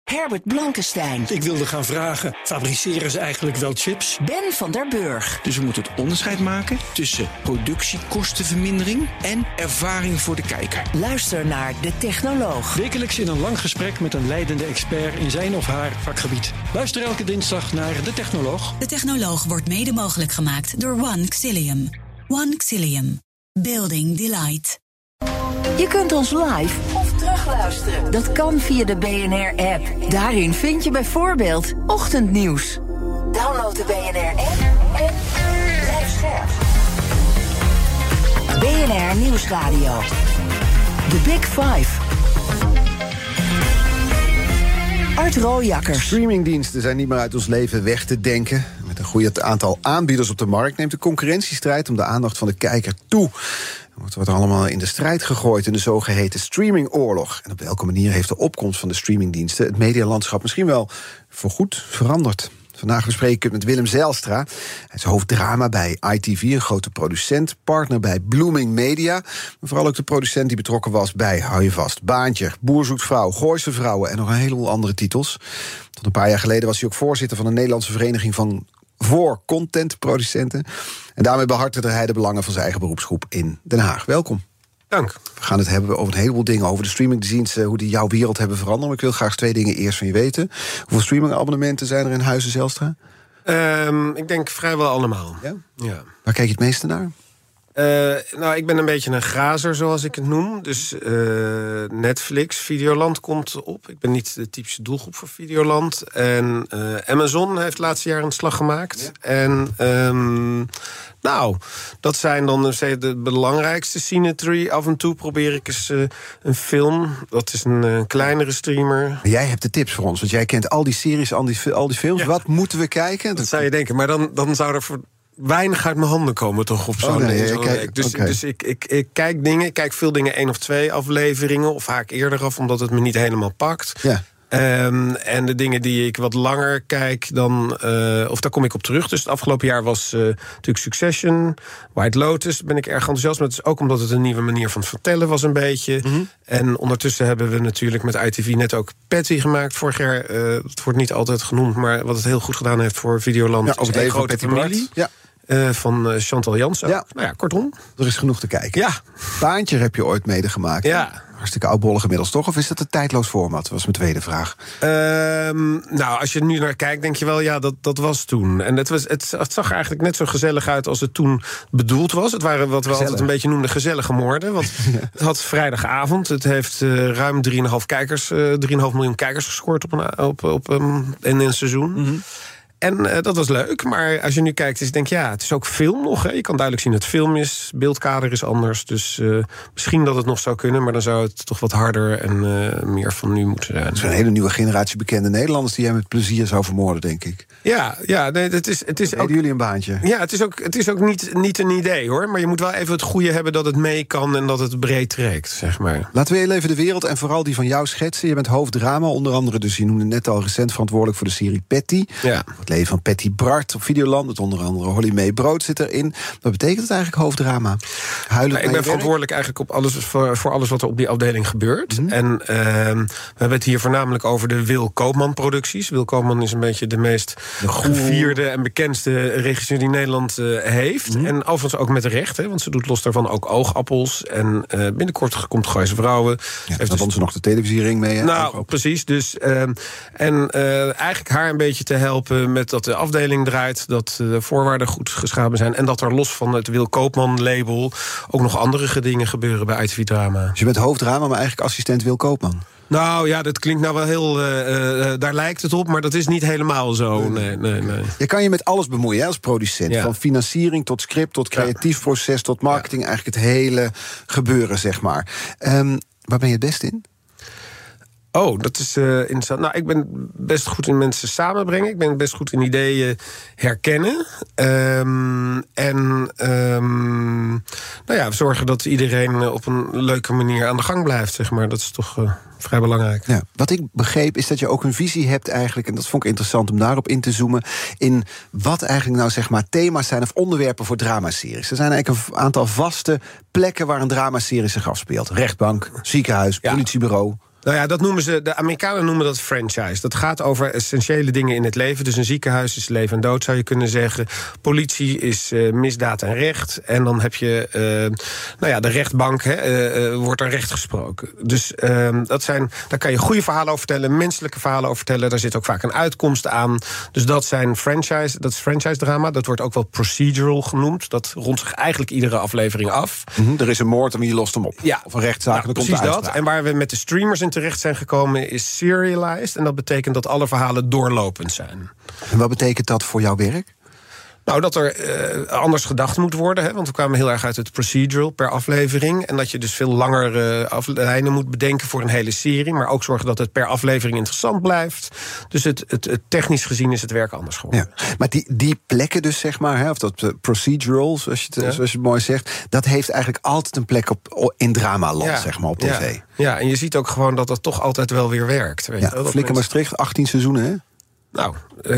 Herbert Blankenstein. Ik wilde gaan vragen, fabriceren ze eigenlijk wel chips? Ben van der Burg. Dus we moeten het onderscheid maken tussen productiekostenvermindering en ervaring voor de kijker. Luister naar De Technoloog. Wekelijks in een lang gesprek met een leidende expert in zijn of haar vakgebied. Luister elke dinsdag naar De Technoloog. De Technoloog wordt mede mogelijk gemaakt door One Xilium. One Xilium. Building Delight. Je kunt ons live of terugluisteren. Dat kan via de BNR-app. Daarin vind je bijvoorbeeld ochtendnieuws. Download de BNR-app en blijf scherp. BNR Nieuwsradio. The Big Five. Art Rooijakkers. Streamingdiensten zijn niet meer uit ons leven weg te denken. Met een goed aantal aanbieders op de markt neemt de concurrentiestrijd om de aandacht van de kijker toe. Het wordt allemaal in de strijd gegooid in de zogeheten streamingoorlog. En op welke manier heeft de opkomst van de streamingdiensten het medialandschap misschien wel voorgoed veranderd? Vandaag bespreek ik het met Willem Zijlstra. Hij is hoofddrama bij ITV, een grote producent, partner bij Blooming Media. Maar vooral ook de producent die betrokken was bij, hou je vast, Baantje, Boer zoekt vrouw, Gooise Vrouwen en nog een heleboel andere titels. Tot een paar jaar geleden was hij ook voorzitter van de Nederlandse Vereniging voor contentproducenten. En daarmee behartigde hij de belangen van zijn eigen beroepsgroep in Den Haag. Welkom. Dank. We gaan het hebben over een heleboel dingen, over de streamingdiensten, hoe die jouw wereld hebben veranderd. Maar ik wil graag 2 dingen eerst van je weten. Hoeveel streamingabonnementen zijn er in Huizen Zijlstra? Ik denk vrijwel allemaal. Ja? Ja. Waar kijk je het meeste naar? Nou, ik ben een beetje een grazer, zoals ik het noem. Dus Netflix, Videoland komt op. Ik ben niet de typische doelgroep voor Videoland. En Amazon heeft het laatste jaar een slag gemaakt. Ja. En nou, dat zijn dan de belangrijkste. Cinetree, af en toe probeer ik eens een film. Dat is een kleinere streamer. Maar jij hebt de tips voor ons, want jij kent al die series, al die films. Ja. Wat moeten we kijken? Dat zou je denken, maar dan zou er voor weinig uit mijn handen komen toch op zo'n week. Dus ik kijk dingen, ik kijk veel dingen 1 of 2 afleveringen, of vaak eerder af, omdat het me niet helemaal pakt. Ja. En de dingen die ik wat langer kijk, of daar kom ik op terug. Dus het afgelopen jaar was natuurlijk Succession, White Lotus, ben ik erg enthousiast. Maar het is ook omdat het een nieuwe manier van vertellen was een beetje. Mm-hmm. En ondertussen hebben we natuurlijk met ITV net ook Patty gemaakt. Vorig jaar, het wordt niet altijd genoemd, maar wat het heel goed gedaan heeft voor Videoland. Ja, over het leven van Patty Familie. Ja. Van Chantal Jansen. Ja. Nou ja, kortom. Er is genoeg te kijken. Ja. Baantje heb je ooit medegemaakt. Ja. Hartstikke oudbollig inmiddels, toch? Of is dat een tijdloos format? Dat was mijn tweede vraag. Nou, als je er nu naar kijkt, denk je wel, ja, dat was toen. En het zag eigenlijk net zo gezellig uit als het toen bedoeld was. Het waren wat we altijd een beetje noemden gezellige moorden. Want het had vrijdagavond. Het heeft ruim 3,5 miljoen kijkers gescoord in een seizoen. Mm-hmm. En dat was leuk, maar als je nu kijkt, denk je, ja, het is ook film nog. Hè? Je kan duidelijk zien dat het film is, beeldkader is anders. Dus misschien dat het nog zou kunnen, maar dan zou het toch wat harder en meer van nu moeten zijn. Het is een hele nieuwe generatie bekende Nederlanders die jij met plezier zou vermoorden, denk ik. Ja, nee, het is ook jullie een baantje. Ja, het is ook niet een idee, hoor. Maar je moet wel even het goede hebben dat het mee kan en dat het breed trekt, zeg maar. Laten we heel even de wereld en vooral die van jou schetsen. Je bent hoofddrama, onder andere, dus je noemde net al recent verantwoordelijk voor de serie Patty. Ja. Het leven van Patty Bart op Videoland, met onder andere Holly May Brood zit erin. Wat betekent het eigenlijk, hoofddrama? Ik ben verantwoordelijk eigenlijk op voor alles wat er op die afdeling gebeurt. Mm-hmm. En we hebben het hier voornamelijk over de Wil Koopman producties. Wil Koopman is een beetje de meest gevierde en bekendste regisseur die Nederland heeft. Mm-hmm. En overigens ook met recht, hè, want ze doet los daarvan ook Oogappels. En binnenkort komt Gooise Vrouwen. Ja, daar won ze nog de televisiering mee. Hè? Nou, precies. Dus, eigenlijk haar een beetje te helpen met dat de afdeling draait, dat de voorwaarden goed geschapen zijn en dat er los van het Wil Koopman label ook nog andere dingen gebeuren bij ITV Drama. Dus je bent hoofddrama, maar eigenlijk assistent Wil Koopman. Nou ja, dat klinkt nou wel heel daar lijkt het op, maar dat is niet helemaal zo. Nee. Je kan je met alles bemoeien, hè, als producent. Ja. Van financiering tot script, tot creatief proces, tot marketing. Ja. Eigenlijk het hele gebeuren, zeg maar. Waar ben je het best in? Oh, dat is interessant. Nou, ik ben best goed in mensen samenbrengen. Ik ben best goed in ideeën herkennen. Zorgen dat iedereen op een leuke manier aan de gang blijft, zeg maar. Dat is toch vrij belangrijk. Ja, wat ik begreep is dat je ook een visie hebt eigenlijk, en dat vond ik interessant om daarop in te zoomen, in wat eigenlijk nou zeg maar thema's zijn of onderwerpen voor dramaseries. Er zijn eigenlijk een aantal vaste plekken waar een dramaserie zich afspeelt. Rechtbank, ziekenhuis, politiebureau. Nou ja, de Amerikanen noemen dat franchise. Dat gaat over essentiële dingen in het leven. Dus een ziekenhuis is leven en dood, zou je kunnen zeggen. Politie is misdaad en recht. En dan heb je de rechtbank, wordt er recht gesproken. Dus daar kan je goede verhalen over vertellen, menselijke verhalen over vertellen. Daar zit ook vaak een uitkomst aan. Dus dat is franchise drama. Dat wordt ook wel procedural genoemd. Dat rondt zich eigenlijk iedere aflevering af. Er is een moord en je lost hem op. Ja. Of een rechtszaak. Nou, precies dat. En waar we met de streamers in terecht zijn gekomen is serialized. En dat betekent dat alle verhalen doorlopend zijn. En wat betekent dat voor jouw werk? Nou, dat er anders gedacht moet worden. Hè, want we kwamen heel erg uit het procedural per aflevering. En dat je dus veel langere lijnen moet bedenken voor een hele serie. Maar ook zorgen dat het per aflevering interessant blijft. Dus het technisch gezien is het werk anders geworden. Ja. Maar die plekken dus, zeg maar, hè, of dat procedural, zoals je het mooi zegt, dat heeft eigenlijk altijd een plek in dramaland, zeg maar, op tv. Ja, en je ziet ook gewoon dat dat toch altijd wel weer werkt. Weet je wel? Flikker Maastricht, 18 seizoenen, hè? Nou,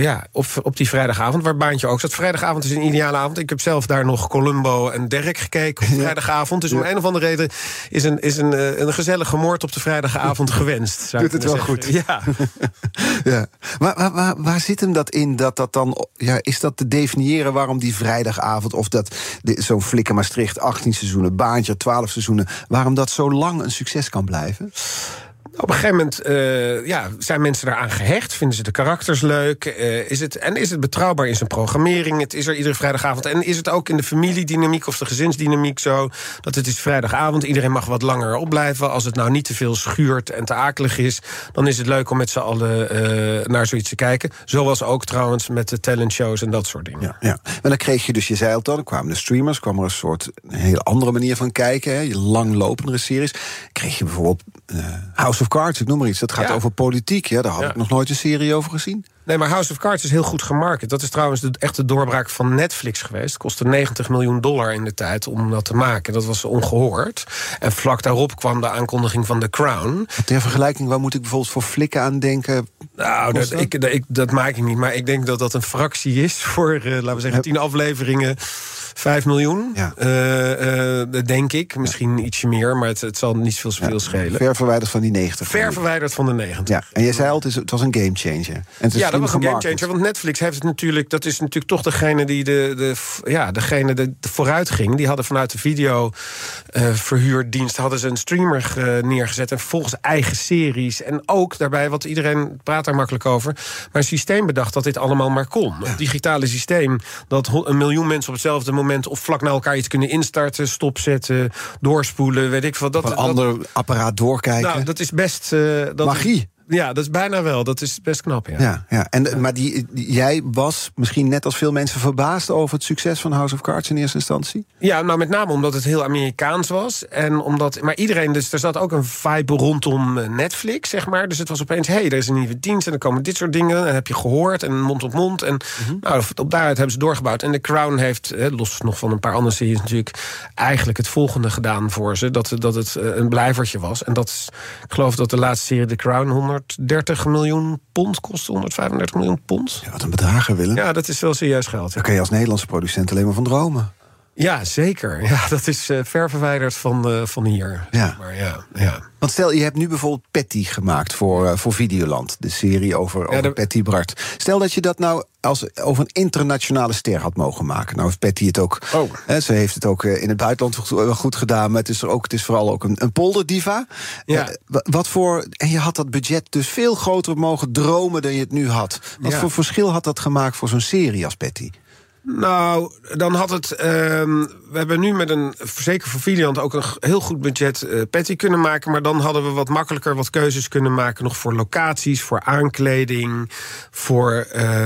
op die vrijdagavond, waar Baantje ook zat. Vrijdagavond is een ideale avond. Ik heb zelf daar nog Columbo en Derek gekeken op vrijdagavond. Dus om een of andere reden is een gezellige moord op de vrijdagavond gewenst. Doet het wel goed. Ja. Ja. Waar zit hem dat in? Dat dan, is dat te definiëren waarom die vrijdagavond, of dat zo'n Flikker Maastricht 18 seizoenen, Baantje 12 seizoenen, waarom dat zo lang een succes kan blijven? Op een gegeven moment zijn mensen daaraan gehecht. Vinden ze de karakters leuk? Is het betrouwbaar in zijn programmering? Het is er iedere vrijdagavond. En is het ook in de familiedynamiek of de gezinsdynamiek zo dat het is vrijdagavond, iedereen mag wat langer opblijven. Als het nou niet te veel schuurt en te akelig is, dan is het leuk om met z'n allen naar zoiets te kijken. Zoals ook trouwens met de talentshows en dat soort dingen. Ja. Maar dan kreeg je dus, je zei het al, dan kwamen de streamers, kwam er een hele andere manier van kijken. Hè, je langlopendere series. Kreeg je bijvoorbeeld House of Cards, ik noem maar iets. Dat gaat over politiek. Ja, daar had ik nog nooit een serie over gezien. Nee, maar House of Cards is heel goed gemarket. Dat is trouwens de echte doorbraak van Netflix geweest. Het kostte $90 miljoen in de tijd om dat te maken. Dat was ongehoord. En vlak daarop kwam de aankondiging van The Crown. Ter vergelijking, waar moet ik bijvoorbeeld voor flikken aan denken? Nou, dat maak ik niet. Maar ik denk dat dat een fractie is voor, laten we zeggen, 10 afleveringen. 5 miljoen, denk ik. Misschien ietsje meer, maar het zal niet zoveel schelen. Ver verwijderd van die 90. Ver verwijderd van de 90. Ja, en jij zei al, het was een gamechanger. Dat was een gamechanger, want Netflix heeft het natuurlijk, dat is natuurlijk toch degene die de vooruit ging. Die hadden vanuit de videoverhuurdienst hadden ze een streamer neergezet en vervolgens eigen series. En ook daarbij, wat iedereen praat daar makkelijk over, maar een systeem bedacht dat dit allemaal maar kon. Een digitale systeem dat 1 miljoen mensen op hetzelfde moment of vlak na elkaar iets kunnen instarten, stopzetten, doorspoelen, weet ik veel. Een ander apparaat doorkijken. Nou, dat is best magie. Ja, dat is bijna wel. Dat is best knap, ja. Maar jij was misschien net als veel mensen verbaasd over het succes van House of Cards in eerste instantie? Ja, nou met name omdat het heel Amerikaans was. Maar iedereen, dus er zat ook een vibe rondom Netflix, zeg maar. Dus het was opeens, er is een nieuwe dienst en dan komen dit soort dingen. En heb je gehoord en mond op mond. En op daaruit hebben ze doorgebouwd. En The Crown heeft, los nog van een paar andere series natuurlijk, eigenlijk het volgende gedaan voor ze. Dat het een blijvertje was. En dat is, ik geloof dat de laatste serie The Crown 130 miljoen pond kost, 135 miljoen pond. Ja, wat een bedragen, Willem. Ja, dat is wel serieus geld. Daar kan je als Nederlandse producent alleen maar van dromen. Ja, zeker. Ja, dat is ver verwijderd van hier. Ja. Maar ja. Want stel, je hebt nu bijvoorbeeld Patty gemaakt voor Videoland. De serie over Patty Bart. Stel dat je dat nou over een internationale ster had mogen maken. Nou heeft Patty het ook. Ze heeft het ook in het buitenland goed gedaan. Maar het is vooral ook een polderdiva. Ja. En je had dat budget dus veel groter mogen dromen dan je het nu had. Wat voor verschil had dat gemaakt voor zo'n serie als Patty? Nou, dan had het. We hebben nu met zeker voor Videoland ook een heel goed budget Patty kunnen maken. Maar dan hadden we wat makkelijker wat keuzes kunnen maken. Nog voor locaties, voor aankleding, voor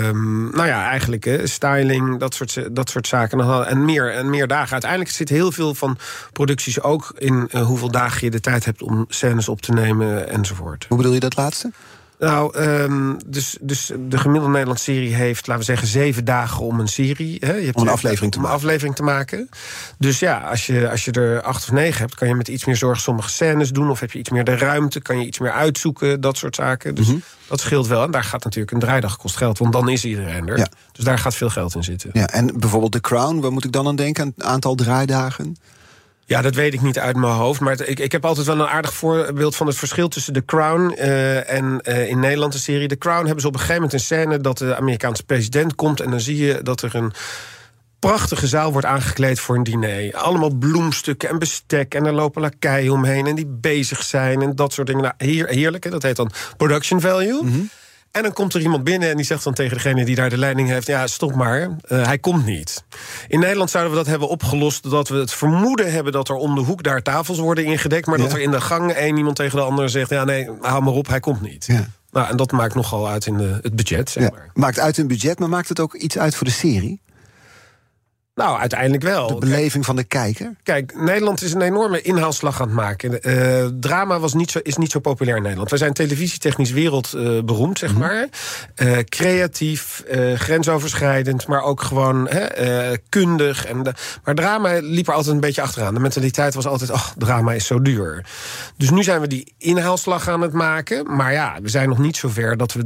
eigenlijk styling, dat soort zaken. En meer dagen. Uiteindelijk zit heel veel van producties ook in hoeveel dagen je de tijd hebt om scènes op te nemen enzovoort. Hoe bedoel je dat laatste? Nou, dus de gemiddelde Nederlandse serie heeft, laten we zeggen, 7 dagen om een serie. Hè? Je hebt om een aflevering te maken. Dus ja, als je er 8 of 9 hebt, kan je met iets meer zorg sommige scènes doen. Of heb je iets meer de ruimte, kan je iets meer uitzoeken, dat soort zaken. Dus dat scheelt wel. En daar gaat natuurlijk een draaidag kost geld, want dan is iedereen er. Ja. Dus daar gaat veel geld in zitten. Ja, en bijvoorbeeld The Crown, waar moet ik dan aan denken? Een aantal draaidagen? Ja, dat weet ik niet uit mijn hoofd. Maar ik heb altijd wel een aardig voorbeeld van het verschil tussen The Crown en in Nederland de serie. The Crown hebben ze op een gegeven moment een scène dat de Amerikaanse president komt en dan zie je dat er een prachtige zaal wordt aangekleed voor een diner. Allemaal bloemstukken en bestek en er lopen lakeien omheen en die bezig zijn en dat soort dingen. Nou, heerlijk, hè? Dat heet dan production value. Mm-hmm. En dan komt er iemand binnen en die zegt dan tegen degene die daar de leiding heeft, ja, stop maar, hij komt niet. In Nederland zouden we dat hebben opgelost dat we het vermoeden hebben dat er om de hoek daar tafels worden ingedekt, maar dat er in de gang iemand tegen de ander zegt, ja nee, hou maar op, hij komt niet. Ja. Nou, en dat maakt nogal uit in het budget, zeg maar. Maakt uit in het budget, maar maakt het ook iets uit voor de serie? Nou, uiteindelijk wel. De beleving van de kijker? Kijk, Nederland is een enorme inhaalslag aan het maken. Drama is niet zo populair in Nederland. Wij zijn televisietechnisch wereldberoemd, zeg maar. Creatief, grensoverschrijdend, maar ook gewoon kundig. Maar drama liep er altijd een beetje achteraan. De mentaliteit was altijd, drama is zo duur. Dus nu zijn we die inhaalslag aan het maken. Maar ja, we zijn nog niet zo ver dat we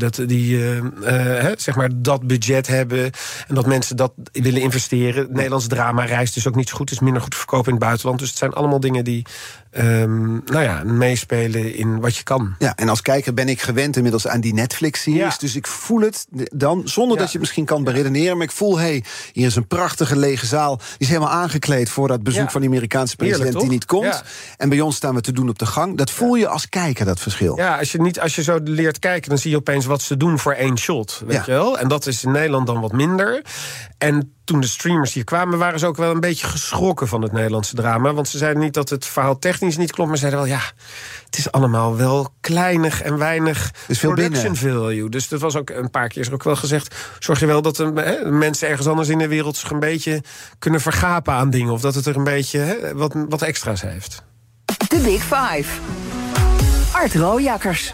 dat budget hebben en dat mensen dat willen investeren. Nederlands drama reist dus ook niet zo goed. Het is minder goed verkopen in het buitenland. Dus het zijn allemaal dingen die meespelen in wat je kan. Ja, en als kijker ben ik gewend inmiddels aan die Netflix-series. Ja. Dus ik voel het dan, zonder dat je het misschien kan beredeneren, maar ik voel, hier is een prachtige lege zaal. Die is helemaal aangekleed voor dat bezoek van die Amerikaanse president. Heerlijk, die niet komt. Ja. En bij ons staan we te doen op de gang. Dat voel je als kijker, dat verschil. Ja, als je zo leert kijken, dan zie je opeens wat ze doen voor één shot. Weet je wel? En dat is in Nederland dan wat minder. En toen de streamers hier kwamen, waren ze ook wel een beetje geschrokken van het Nederlandse drama. Want ze zeiden niet dat het verhaal technisch niet klopt, maar ze zeiden wel, het is allemaal wel kleinig en weinig production value. Dus dat was ook een paar keer is er ook wel gezegd, zorg je wel dat mensen ergens anders in de wereld zich een beetje kunnen vergapen aan dingen. Of dat het er een beetje wat extra's heeft. De Big Five. Art Rooijakkers.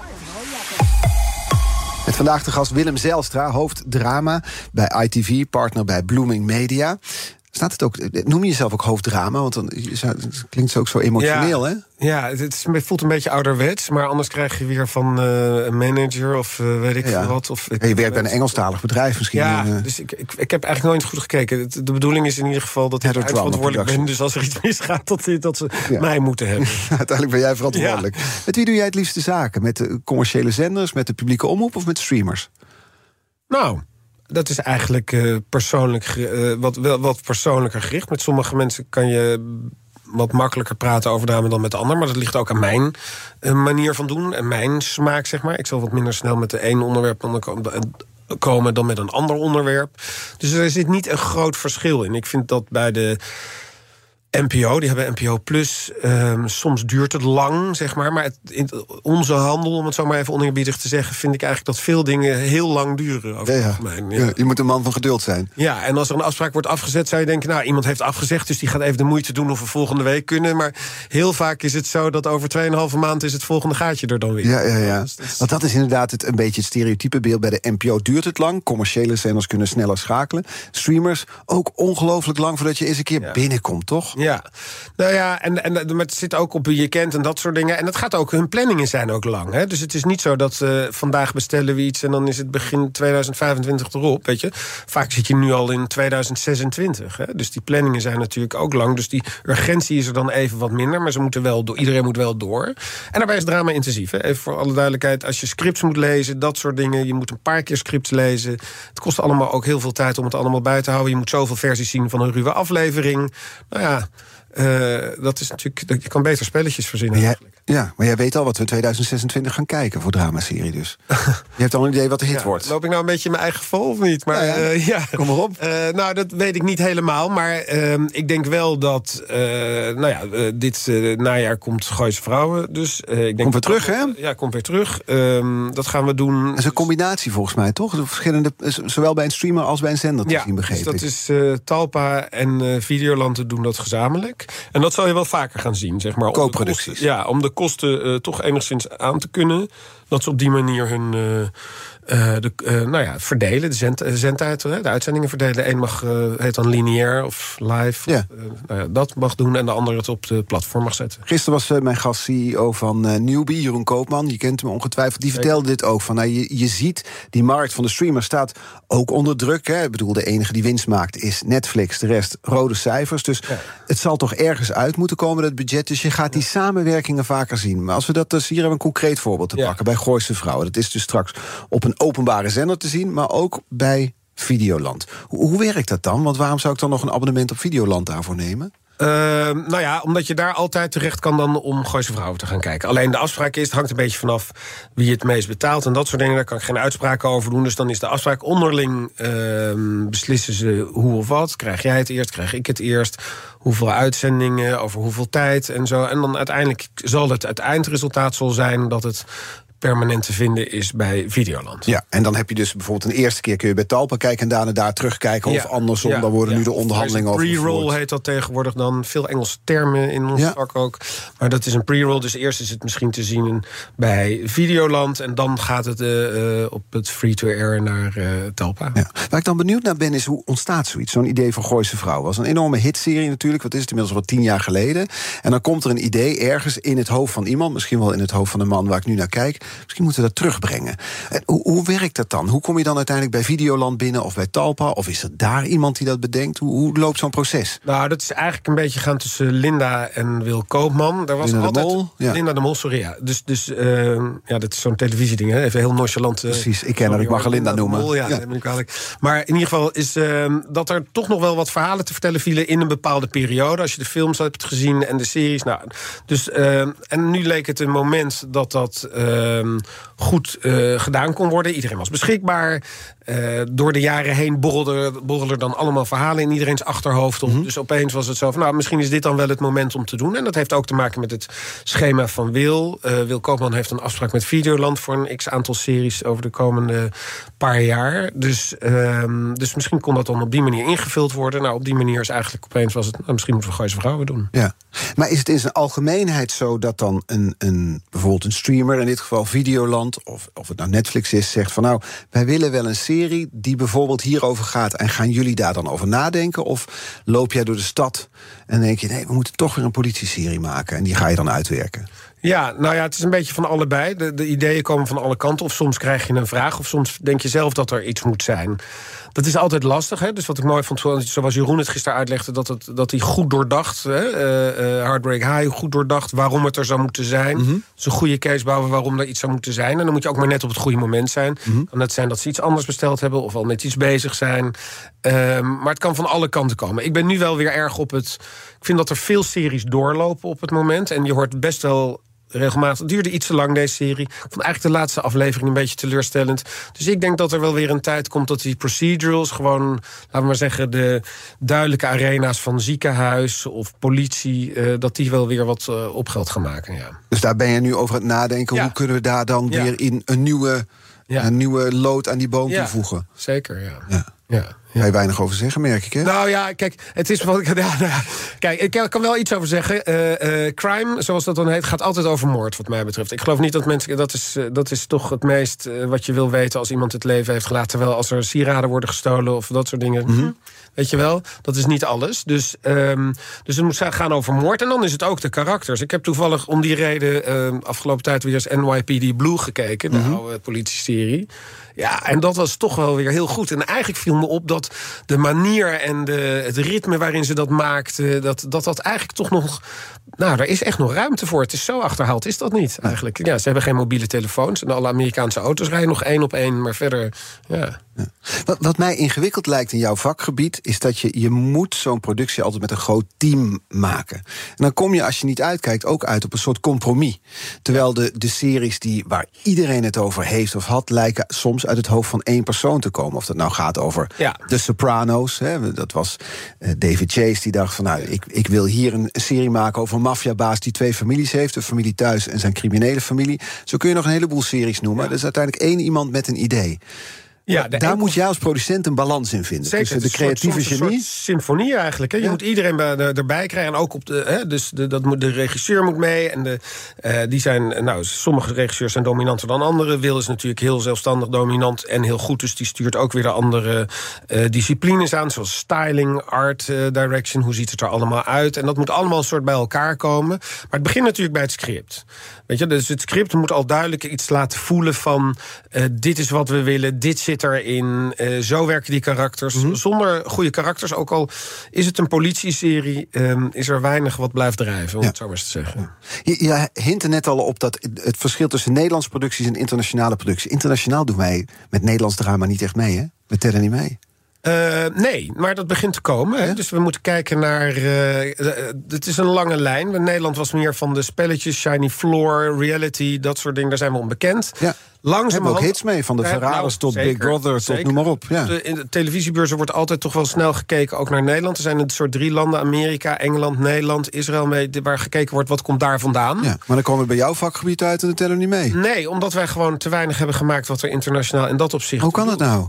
Met vandaag de gast Willem Zijlstra, hoofd drama bij ITV, partner bij Blooming Media. Staat het ook, noem je jezelf ook hoofddrama? Want dan klinkt het ook zo emotioneel, hè? Ja, het voelt een beetje ouderwets, maar anders krijg je weer van een manager of weet ik veel wat. Of, je werkt bij een Engelstalig bedrijf misschien. Ja, dus ik heb eigenlijk nooit goed gekeken. De bedoeling is in ieder geval dat ik eindverantwoordelijk ben. Dus als er iets misgaat, dat ze mij moeten hebben. Uiteindelijk ben jij verantwoordelijk. Ja. Met wie doe jij het liefste zaken? Met de commerciële zenders, met de publieke omroep of met streamers? Nou, dat is eigenlijk wat persoonlijker gericht. Met sommige mensen kan je wat makkelijker praten over drama dan met de ander. Maar dat ligt ook aan mijn manier van doen en mijn smaak, zeg maar. Ik zal wat minder snel met de ene onderwerp komen dan met een ander onderwerp. Dus er zit niet een groot verschil in. Ik vind dat bij de NPO, die hebben NPO Plus. Soms duurt het lang, zeg maar. Maar in onze handel, om het zo maar even oneerbiedig te zeggen, vind ik eigenlijk dat veel dingen heel lang duren. Ja, je moet een man van geduld zijn. Ja, en als er een afspraak wordt afgezet, zou je denken, iemand heeft afgezegd, dus die gaat even de moeite doen of we volgende week kunnen. Maar heel vaak is het zo dat over 2,5 maand is het volgende gaatje er dan weer. Ja. Want dat is inderdaad een beetje het stereotype beeld. Bij de NPO duurt het lang. Commerciële zenders kunnen sneller schakelen. Streamers ook ongelooflijk lang voordat je eens een keer binnenkomt, toch? Ja, nou ja, en het zit ook op wie je kent en dat soort dingen. En dat gaat ook, hun planningen zijn ook lang. Hè? Dus het is niet zo dat vandaag bestellen we iets en dan is het begin 2025 erop, weet je. Vaak zit je nu al in 2026. Hè? Dus die planningen zijn natuurlijk ook lang. Dus die urgentie is er dan even wat minder, maar iedereen moet wel door. En daarbij is drama intensief. Hè? Even voor alle duidelijkheid, als je scripts moet lezen, dat soort dingen, je moet een paar keer scripts lezen. Het kost allemaal ook heel veel tijd om het allemaal bij te houden. Je moet zoveel versies zien van een ruwe aflevering. Nou ja, dat is natuurlijk, je kan beter spelletjes verzinnen eigenlijk. Ja, maar jij weet al wat we in 2026 gaan kijken voor dramaserie dus. Je hebt al een idee wat de hit wordt. Loop ik nou een beetje in mijn eigen val of niet? Maar, kom maar op. Nou, dat weet ik niet helemaal. Maar ik denk wel dat dit najaar komt Gooise Vrouwen. Dus, ik denk komt weer terug, hè? Ja, komt weer terug. Dat gaan we doen. Dat is een combinatie volgens mij, toch? De verschillende, zowel bij een streamer als bij een zender te zien, begrepen. Dus dat is Talpa en Videoland doen dat gezamenlijk. En dat zal je wel vaker gaan zien, zeg maar. Co-producties. Om de kosten toch enigszins aan te kunnen. Dat ze op die manier hun verdelen, de zendtijd, de uitzendingen verdelen. De een heet dan lineair of live. Ja. Dat mag doen en de ander het op de platform mag zetten. Gisteren was mijn gast CEO van Newbie, Jeroen Koopman. Je kent hem ongetwijfeld. Die vertelde dit ook. Van, je ziet, die markt van de streamer staat ook onder druk. Hè. Ik bedoel, de enige die winst maakt is Netflix. De rest rode cijfers. Dus het zal toch ergens uit moeten komen, dat budget. Dus je gaat die samenwerkingen vaker zien. Maar als we dat dus hier hebben, een concreet voorbeeld te pakken. Bij Gooise Vrouwen. Dat is dus straks op een openbare zender te zien, maar ook bij Videoland. Hoe werkt dat dan? Want waarom zou ik dan nog een abonnement op Videoland daarvoor nemen? Omdat je daar altijd terecht kan dan om Gooise Vrouwen te gaan kijken. Alleen de afspraak het hangt een beetje vanaf wie het meest betaalt en dat soort dingen. Daar kan ik geen uitspraken over doen. Dus dan is de afspraak onderling, beslissen ze hoe of wat. Krijg jij het eerst, krijg ik het eerst? Hoeveel uitzendingen, over hoeveel tijd en zo. En dan uiteindelijk zal het eindresultaat zal zijn dat het permanent te vinden is bij Videoland. Ja, en dan heb je dus bijvoorbeeld een eerste keer kun je bij Talpa kijken en daarna terugkijken of andersom. Dan worden nu de onderhandelingen over. Pre-roll heet dat tegenwoordig dan. Veel Engelse termen in ons vak ook. Maar dat is een pre-roll, dus eerst is het misschien te zien bij Videoland en dan gaat het op het free-to-air naar Talpa. Ja. Waar ik dan benieuwd naar ben is, hoe ontstaat zoiets? Zo'n idee van Gooise Vrouw was een enorme hitserie natuurlijk. Wat is het inmiddels al 10 jaar geleden? En dan komt er een idee ergens in het hoofd van iemand, misschien wel in het hoofd van de man waar ik nu naar kijk. Misschien moeten we dat terugbrengen. En hoe werkt dat dan? Hoe kom je dan uiteindelijk bij Videoland binnen of bij Talpa? Of is er daar iemand die dat bedenkt? Hoe loopt zo'n proces? Nou, dat is eigenlijk een beetje gaan tussen Linda en Wil Koopman. Daar was Linda altijd de Mol? Ja. Linda de Mol, sorry. Ja. Dus dat is zo'n televisieding. Hè? Even heel nonchalant. Precies, ik ken haar, ik mag haar Linda noemen. Mol, ja. Dat ben ik eigenlijk. Maar in ieder geval is dat er toch nog wel wat verhalen te vertellen vielen in een bepaalde periode. Als je de films hebt gezien en de series. Nou, dus, en nu leek het een moment dat goed gedaan kon worden. Iedereen was beschikbaar. Door de jaren heen borrelden dan allemaal verhalen in iedereen's achterhoofd op. Dus opeens was het zo van, misschien is dit dan wel het moment om te doen. En dat heeft ook te maken met het schema van Wil. Wil Koopman heeft een afspraak met Videoland voor een x-aantal series over de komende paar jaar. Dus misschien kon dat dan op die manier ingevuld worden. Nou, op die manier is eigenlijk opeens was het, misschien moeten we Gooise Vrouwen doen. Ja. Maar is het in zijn algemeenheid zo dat dan bijvoorbeeld een streamer, in dit geval Videoland, of het nou Netflix is, zegt van wij willen wel een serie die bijvoorbeeld hierover gaat en gaan jullie daar dan over nadenken? Of loop jij door de stad en denk je, nee, we moeten toch weer een politieserie maken en die ga je dan uitwerken? Ja, het is een beetje van allebei. De ideeën komen van alle kanten. Of soms krijg je een vraag, of soms denk je zelf dat er iets moet zijn. Dat is altijd lastig. Hè? Dus wat ik mooi vond, zoals Jeroen het gisteren uitlegde, dat hij goed doordacht, Heartbreak High, goed doordacht waarom het er zou moeten zijn. Mm-hmm. Dus een goede case bouwen waarom er iets zou moeten zijn. En dan moet je ook maar net op het goede moment zijn. Mm-hmm. Kan net zijn dat ze iets anders besteld hebben of al met iets bezig zijn. Maar het kan van alle kanten komen. Ik ben nu wel weer erg op het. Ik vind dat er veel series doorlopen op het moment. En je hoort best wel regelmatig. Het duurde iets te lang, deze serie. Ik vond eigenlijk de laatste aflevering een beetje teleurstellend. Dus ik denk dat er wel weer een tijd komt dat die procedurals gewoon, laten we maar zeggen, de duidelijke arena's van ziekenhuis of politie, dat die wel weer wat op geld gaan maken. Ja. Dus daar ben je nu over aan het nadenken. Ja. Hoe kunnen we daar dan weer in een nieuwe lood aan die boom toevoegen? Zeker, ja. Ga je weinig over zeggen, merk ik, hè? Nou ja, kijk, het is wat kijk, ik kan wel iets over zeggen. Crime, zoals dat dan heet, gaat altijd over moord, wat mij betreft. Ik geloof niet dat mensen. Dat is toch het meest wat je wil weten als iemand het leven heeft gelaten. Terwijl als er sieraden worden gestolen of dat soort dingen. Mm-hmm. Weet je wel, dat is niet alles. Dus het moet gaan over moord. En dan is het ook de karakters. Ik heb toevallig om die reden afgelopen tijd weer eens NYPD Blue gekeken. De oude politie-serie. Ja, en dat was toch wel weer heel goed. En eigenlijk viel me op dat de manier en het ritme waarin ze dat maakte, dat eigenlijk toch nog. Nou, daar is echt nog ruimte voor. Het is zo achterhaald, is dat niet eigenlijk? Ja, ze hebben geen mobiele telefoons en alle Amerikaanse auto's rijden nog 1 op 1, maar verder, ja. Wat mij ingewikkeld lijkt in jouw vakgebied is dat je moet zo'n productie altijd met een groot team maken. En dan kom je, als je niet uitkijkt, ook uit op een soort compromis. Terwijl de series waar iedereen het over heeft of had, lijken soms uit het hoofd van 1 persoon te komen. Of dat nou gaat over The Sopranos. Hè, dat was David Chase die dacht van, ik wil hier een serie maken over een maffiabaas die 2 families heeft. De familie thuis en zijn criminele familie. Zo kun je nog een heleboel series noemen. Ja. Er is uiteindelijk 1 iemand met een idee. Ja, daar moet jij als producent een balans in vinden. Zeker, tussen de creatieve genie. Een soort symfonie eigenlijk. Hè. Je moet iedereen erbij krijgen. En ook op de regisseur moet mee. En die zijn, sommige regisseurs zijn dominanter dan anderen. Will is natuurlijk heel zelfstandig dominant en heel goed. Dus die stuurt ook weer de andere disciplines aan. Zoals styling, art direction. Hoe ziet het er allemaal uit? En dat moet allemaal een soort bij elkaar komen. Maar het begint natuurlijk bij het script. Weet je, dus het script moet al duidelijk iets laten voelen van dit is wat we willen, dit zit erin, zo werken die karakters. Zonder goede karakters, ook al is het een politieserie, is er weinig wat blijft drijven, om het zo maar eens te zeggen. Je hintte net al op dat het verschil tussen Nederlandse producties en internationale producties. Internationaal doen wij met Nederlands drama niet echt mee, hè? We tellen niet mee. Nee, maar dat begint te komen. Hè? Dus we moeten kijken naar... het is een lange lijn. Nederland was meer van de spelletjes, Shiny Floor, reality, dat soort dingen. Daar zijn we onbekend. Ja. We hebben ook hits mee, van de Verraders tot Big Brother, tot noem maar op. Ja. In de televisiebeurzen wordt altijd toch wel snel gekeken, ook naar Nederland. Er zijn een soort 3 landen, Amerika, Engeland, Nederland, Israël mee, waar gekeken wordt, wat komt daar vandaan. Ja, maar dan komen we bij jouw vakgebied uit en dan tellen we niet mee. Nee, omdat wij gewoon te weinig hebben gemaakt wat er internationaal in dat opzicht. Hoe kan dat nou?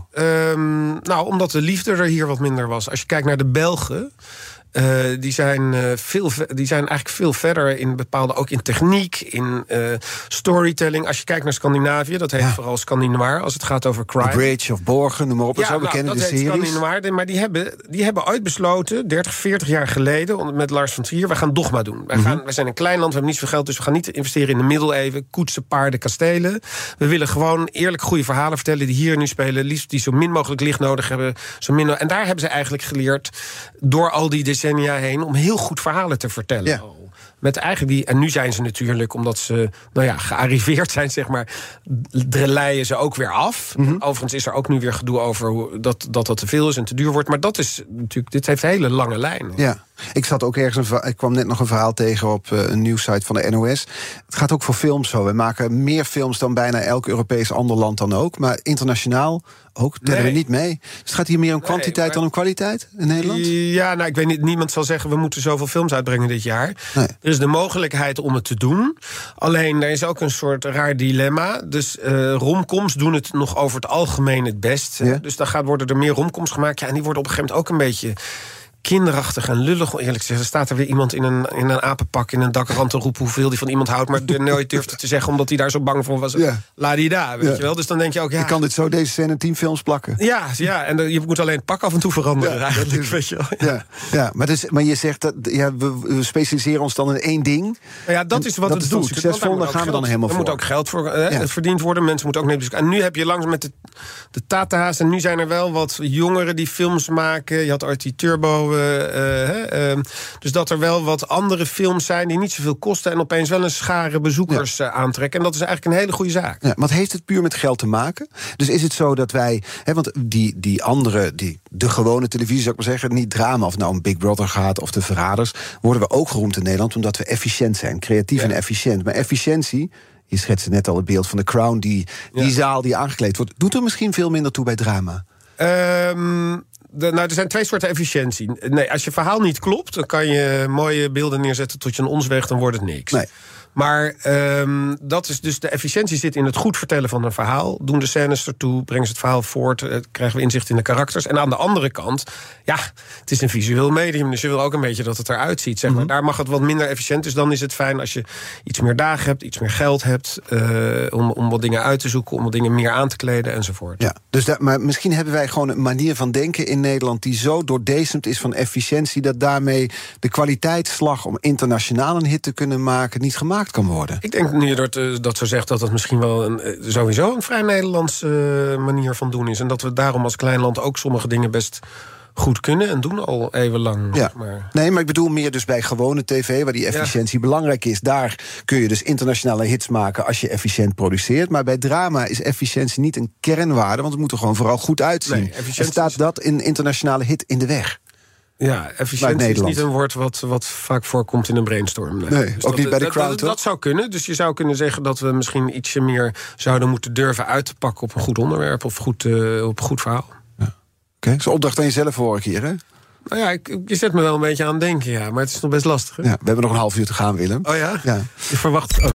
Omdat de liefde er hier wat minder was. Als je kijkt naar de Belgen, die zijn eigenlijk veel verder in bepaalde, ook in techniek, in storytelling. Als je kijkt naar Scandinavië, dat heet vooral Scandinoir, als het gaat over crime. Bridge of Borgen, noem maar op. We kennen de series. Scandinoir, maar die hebben ooit besloten, 30, 40 jaar geleden, met Lars van Trier, we gaan Dogma doen. Wij zijn een klein land, we hebben niet zoveel geld, dus we gaan niet investeren in de middeleeuwen, koetsen, paarden, kastelen. We willen gewoon eerlijk goede verhalen vertellen die hier en nu spelen, liefst die zo min mogelijk licht nodig hebben. En daar hebben ze eigenlijk geleerd, door al die decennia heen, om heel goed verhalen te vertellen. Ja. Met eigenlijk en nu zijn ze natuurlijk, omdat ze gearriveerd zijn, zeg maar, leien ze ook weer af. Overigens is er ook nu weer gedoe over dat te veel is en te duur wordt. Maar dat is natuurlijk, dit heeft een hele lange lijn. Ja. Ik zat ook ergens, ik kwam net nog een verhaal tegen op een nieuwssite van de NOS. Het gaat ook voor films zo. We maken meer films dan bijna elk Europees ander land dan ook. Maar internationaal ook, tellen we niet mee. Dus het gaat hier meer om kwantiteit dan om kwaliteit in Nederland? Ja, ik weet niet, niemand zal zeggen, we moeten zoveel films uitbrengen dit jaar. Nee. Er is de mogelijkheid om het te doen. Alleen, er is ook een soort raar dilemma. Dus romcoms doen het nog over het algemeen het best. Ja. Dus dan worden er meer romcoms gemaakt. Ja, en die worden op een gegeven moment ook een beetje kinderachtig en lullig, eerlijk gezegd. Er staat er weer iemand in een apenpak in een dakrand te roepen hoeveel die van iemand houdt, maar nooit durft het te zeggen omdat hij daar zo bang voor was. Ja. Ladida, weet je wel. Dus dan denk je ook, je kan dit zo, deze scène in 10 films plakken. Ja, en je moet alleen het pak af en toe veranderen eigenlijk, weet je wel. Ja, maar je zegt dat we specialiseren ons dan in één ding. Ja, dat is wat het doet. Succesvol, dan gaan we dan helemaal voor. Er moet ook geld voor verdiend worden. Mensen moeten ook nemen. En nu heb je langzaam met de Tata's, en nu zijn er wel wat jongeren die films maken. Je had Artie Turbo. Dus dat er wel wat andere films zijn die niet zoveel kosten en opeens wel een schare bezoekers aantrekken. En dat is eigenlijk een hele goede zaak. Ja, maar heeft het puur met geld te maken? Dus is het zo dat wij, want die andere, de gewone televisie, zou ik maar zeggen, niet drama, of nou om Big Brother gaat of de Verraders, worden we ook geroemd in Nederland omdat we efficiënt zijn. Creatief en efficiënt. Maar efficiëntie, je schetste net al het beeld van The Crown, die zaal die aangekleed wordt, doet er misschien veel minder toe bij drama? Er zijn 2 soorten efficiëntie. Nee, als je verhaal niet klopt, dan kan je mooie beelden neerzetten tot je een ons weegt, dan wordt het niks. Nee. Maar dat is dus de efficiëntie zit in het goed vertellen van een verhaal. Doen de scènes ertoe, brengen ze het verhaal voort, krijgen we inzicht in de karakters. En aan de andere kant, het is een visueel medium, dus je wil ook een beetje dat het eruit ziet. Zeg maar. Daar mag het wat minder efficiënt, dus dan is het fijn als je iets meer dagen hebt, iets meer geld hebt, om wat dingen uit te zoeken, om wat dingen meer aan te kleden enzovoort. Ja, dus maar misschien hebben wij gewoon een manier van denken in Nederland die zo doordecemd is van efficiëntie, dat daarmee de kwaliteitsslag om internationaal een hit te kunnen maken niet gemaakt kan worden. Ik denk nu dat zo zegt dat het misschien wel sowieso een vrij Nederlandse manier van doen is. En dat we daarom als klein land ook sommige dingen best goed kunnen en doen al eeuwenlang. Ja. Nee, maar ik bedoel meer dus bij gewone tv, waar die efficiëntie belangrijk is. Daar kun je dus internationale hits maken als je efficiënt produceert. Maar bij drama is efficiëntie niet een kernwaarde, want het moet er gewoon vooral goed uitzien. Nee, en staat dat in internationale hit in de weg? Ja, efficiëntie is niet een woord wat vaak voorkomt in een brainstorm. Nee, dus ook niet bij de crowd. Dat zou kunnen. Dus je zou kunnen zeggen dat we misschien ietsje meer zouden moeten durven uit te pakken op een goed onderwerp of op een goed verhaal. Ja. Oké, zo'n opdracht aan jezelf hoor ik hier, hè? Nou ja, je zet me wel een beetje aan het denken, maar het is nog best lastig. Hè? Ja, we hebben nog een half uur te gaan, Willem. Oh ja? Ja. Je verwacht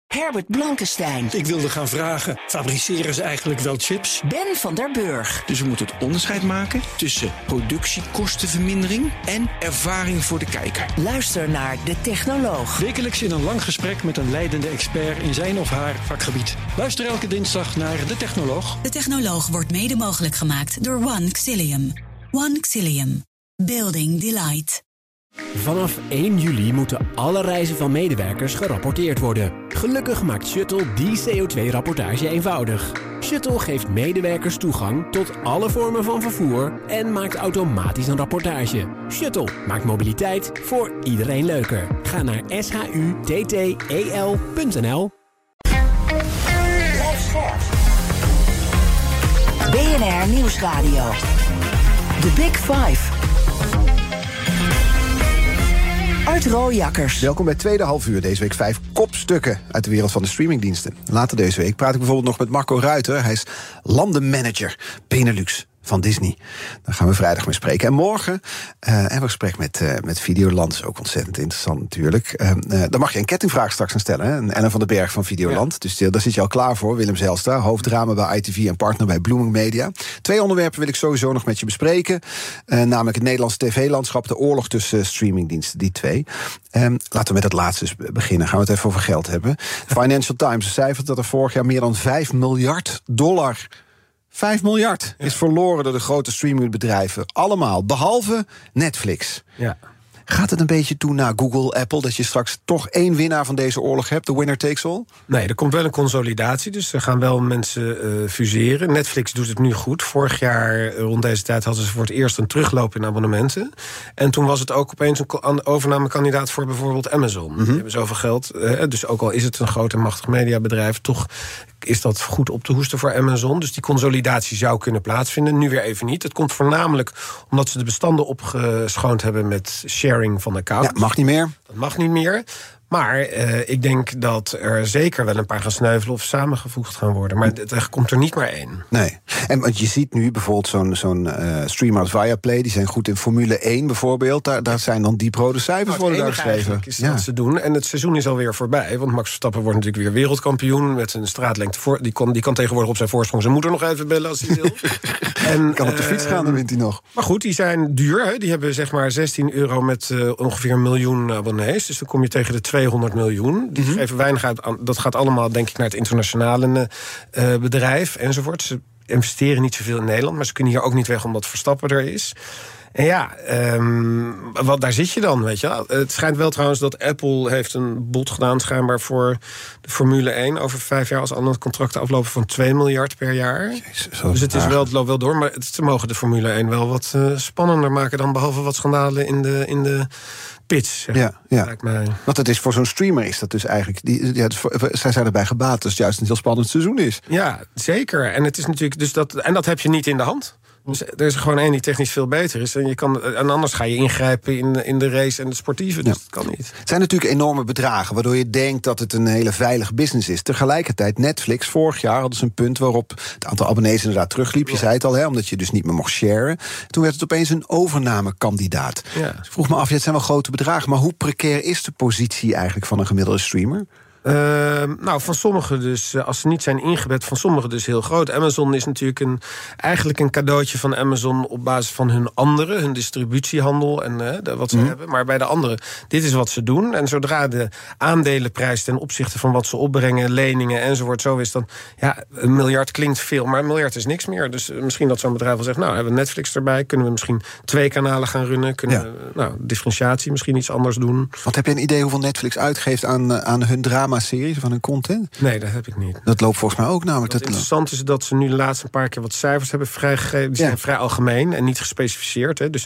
Herbert Blankenstein. Ik wilde gaan vragen, fabriceren ze eigenlijk wel chips? Ben van der Burg. Dus we moeten het onderscheid maken tussen productiekostenvermindering en ervaring voor de kijker. Luister naar De Technoloog. Wekelijks in een lang gesprek met een leidende expert in zijn of haar vakgebied. Luister elke dinsdag naar De Technoloog. De Technoloog wordt mede mogelijk gemaakt door One Xilium. One Xilium. Building Delight. Vanaf 1 juli moeten alle reizen van medewerkers gerapporteerd worden. Gelukkig maakt Shuttle die CO2-rapportage eenvoudig. Shuttle geeft medewerkers toegang tot alle vormen van vervoer en maakt automatisch een rapportage. Shuttle maakt mobiliteit voor iedereen leuker. Ga naar shutttel.nl. Blijf scherp. BNR Nieuwsradio. The Big Five. Art Rooijakkers. Welkom bij tweede halfuur. Deze week 5 kopstukken uit de wereld van de streamingdiensten. Later deze week praat ik bijvoorbeeld nog met Marco Ruiter. Hij is landenmanager Benelux van Disney. Daar gaan we vrijdag mee spreken. En morgen hebben we een gesprek met Videoland. Dat is ook ontzettend interessant natuurlijk. Dan mag je een kettingvraag straks gaan stellen. Hè? En Ellen van den Berg van Videoland. Ja. Dus daar zit je al klaar voor. Willem Zijlstra, hoofddrama bij ITV en partner bij Blooming Media. 2 onderwerpen wil ik sowieso nog met je bespreken. Namelijk het Nederlandse tv-landschap, de oorlog tussen streamingdiensten, die 2. Laten we met het laatste beginnen. Gaan we het even over geld hebben. Financial Times cijfert dat er vorig jaar meer dan $5 miljard... 5 miljard is verloren door de grote streamingbedrijven. Allemaal, behalve Netflix. Ja. Gaat het een beetje toe naar Google, Apple, dat je straks toch 1 winnaar van deze oorlog hebt? De winner takes all? Nee, er komt wel een consolidatie, dus er gaan wel mensen fuseren. Netflix doet het nu goed. Vorig jaar rond deze tijd hadden ze voor het eerst een terugloop in abonnementen. En toen was het ook opeens een overnamekandidaat voor bijvoorbeeld Amazon. Die hebben zoveel geld, dus ook al is het een groot en machtig mediabedrijf, toch is dat goed op te hoesten voor Amazon. Dus die consolidatie zou kunnen plaatsvinden. Nu weer even niet. Het komt voornamelijk omdat ze de bestanden opgeschoond hebben met sharing van accounts. Ja, mag niet meer. Dat mag niet meer. Maar ik denk dat er zeker wel een paar gaan sneuvelen of samengevoegd gaan worden. Maar er komt er niet maar 1. Nee. En want je ziet nu bijvoorbeeld zo'n streamer als Viaplay, die zijn goed in Formule 1 bijvoorbeeld. Daar zijn dan dieprode cijfers worden daar geschreven. Is wat ze doen. En het seizoen is alweer voorbij. Want Max Verstappen wordt natuurlijk weer wereldkampioen met een straatlengte voor. Die kan tegenwoordig op zijn voorsprong zijn moeder nog even bellen als hij wil. En kan op de fiets gaan, dan wint hij nog. Maar goed, die zijn duur. Hè? Die hebben zeg maar €16 met ongeveer 1 miljoen abonnees. Dus dan kom je tegen de 200 miljoen. Die geven weinig uit. Dat gaat allemaal, denk ik, naar het internationale bedrijf enzovoort. Ze investeren niet zoveel in Nederland, maar ze kunnen hier ook niet weg omdat Verstappen er is. En ja, daar zit je dan, weet je wel. Het schijnt wel trouwens dat Apple heeft een bod gedaan schijnbaar voor de Formule 1 over 5 jaar als andere contracten aflopen van 2 miljard per jaar. Jezus, dus het loopt wel door, maar ze mogen de Formule 1 wel wat spannender maken dan behalve wat schandalen in de pits. Ja. Lijkt mij. Want het is voor zo'n streamer is dat dus eigenlijk. Zij zijn erbij gebaat dat het juist een heel spannend seizoen is. Ja, zeker. En het is natuurlijk dus dat heb je niet in de hand. Dus er is er gewoon 1 die technisch veel beter is. En anders ga je ingrijpen in de race en het sportieve. Dus dat kan niet. Het zijn natuurlijk enorme bedragen, waardoor je denkt dat het een hele veilige business is. Tegelijkertijd, Netflix, vorig jaar hadden ze een punt waarop het aantal abonnees inderdaad terugliep. Je zei het al, omdat je dus niet meer mocht sharen. Toen werd het opeens een overnamekandidaat. Ja. Dus ik vroeg me af, het zijn wel grote bedragen, maar hoe precair is de positie eigenlijk van een gemiddelde streamer? Van sommigen dus, als ze niet zijn ingebed, van sommigen dus heel groot. Amazon is natuurlijk eigenlijk een cadeautje van Amazon op basis van hun distributiehandel en wat ze hebben. Maar bij de anderen, dit is wat ze doen. En zodra de aandelenprijs ten opzichte van wat ze opbrengen, leningen enzovoort zo is, dan ja, 1 miljard klinkt veel, maar 1 miljard is niks meer. Dus misschien dat zo'n bedrijf wel zegt, nou, hebben we Netflix erbij, kunnen we misschien 2 kanalen gaan runnen, kunnen we differentiatie misschien iets anders doen. Wat heb je een idee hoeveel Netflix uitgeeft aan hun drama-series van hun content? Nee, dat heb ik niet. Dat loopt volgens mij ook namelijk. Wat interessant is dat ze nu de laatste een paar keer wat cijfers hebben vrijgegeven. Die zijn vrij algemeen en niet gespecificeerd. Hè. Dus,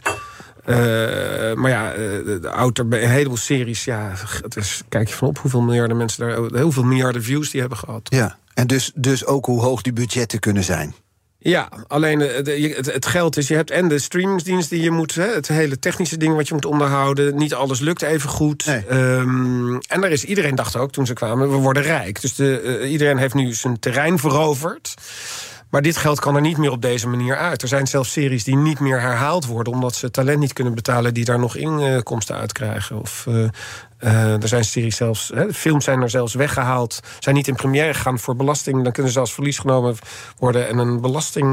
een heleboel series, kijk je van op hoeveel miljarden mensen daar, hoeveel miljarden views die hebben gehad. Ja, en dus ook hoe hoog die budgetten kunnen zijn. Ja, alleen het geld is, je hebt en de streamingsdienst die je moet, het hele technische ding wat je moet onderhouden. Niet alles lukt even goed. Nee. En iedereen dacht ook toen ze kwamen, we worden rijk. Dus iedereen heeft nu zijn terrein veroverd. Maar dit geld kan er niet meer op deze manier uit. Er zijn zelfs series die niet meer herhaald worden, omdat ze talent niet kunnen betalen die daar nog inkomsten uit krijgen. Of er zijn series zelfs, films zijn er zelfs weggehaald, zijn niet in première gegaan voor belasting. Dan kunnen ze zelfs verlies genomen worden en een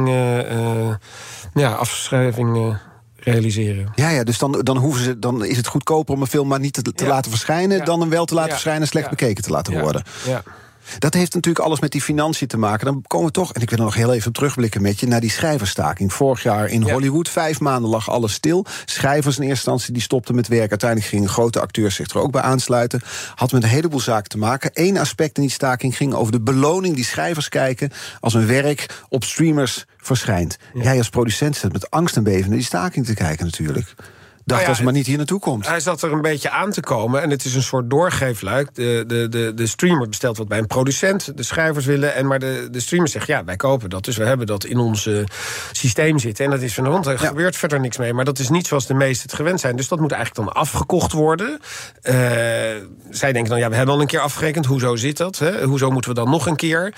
belastingafschrijving realiseren. Ja, dus dan is het goedkoper om een film maar niet te laten verschijnen dan hem wel te laten verschijnen en slecht bekeken te laten worden. Ja. Dat heeft natuurlijk alles met die financiën te maken. Dan komen we toch, en ik wil er nog heel even terugblikken met je, naar die schrijversstaking. Vorig jaar in Hollywood, 5 maanden lag alles stil. Schrijvers in eerste instantie die stopten met werk. Uiteindelijk gingen grote acteurs zich er ook bij aansluiten. Had met een heleboel zaken te maken. Eén aspect in die staking ging over de beloning die schrijvers kijken als een werk op streamers verschijnt. Ja. Jij als producent zit met angst en beven naar die staking te kijken natuurlijk. Dacht als het maar niet hier naartoe komt. Hij zat er een beetje aan te komen. En het is een soort doorgeefluik. De streamer bestelt wat bij een producent. De schrijvers willen. Maar de streamer zegt, ja, wij kopen dat. Dus we hebben dat in ons systeem zitten. En dat is van de hand. Er gebeurt verder niks mee. Maar dat is niet zoals de meesten het gewend zijn. Dus dat moet eigenlijk dan afgekocht worden. Zij denken dan, ja, we hebben al een keer afgerekend. Hoezo zit dat? Hè? Hoezo moeten we dan nog een keer?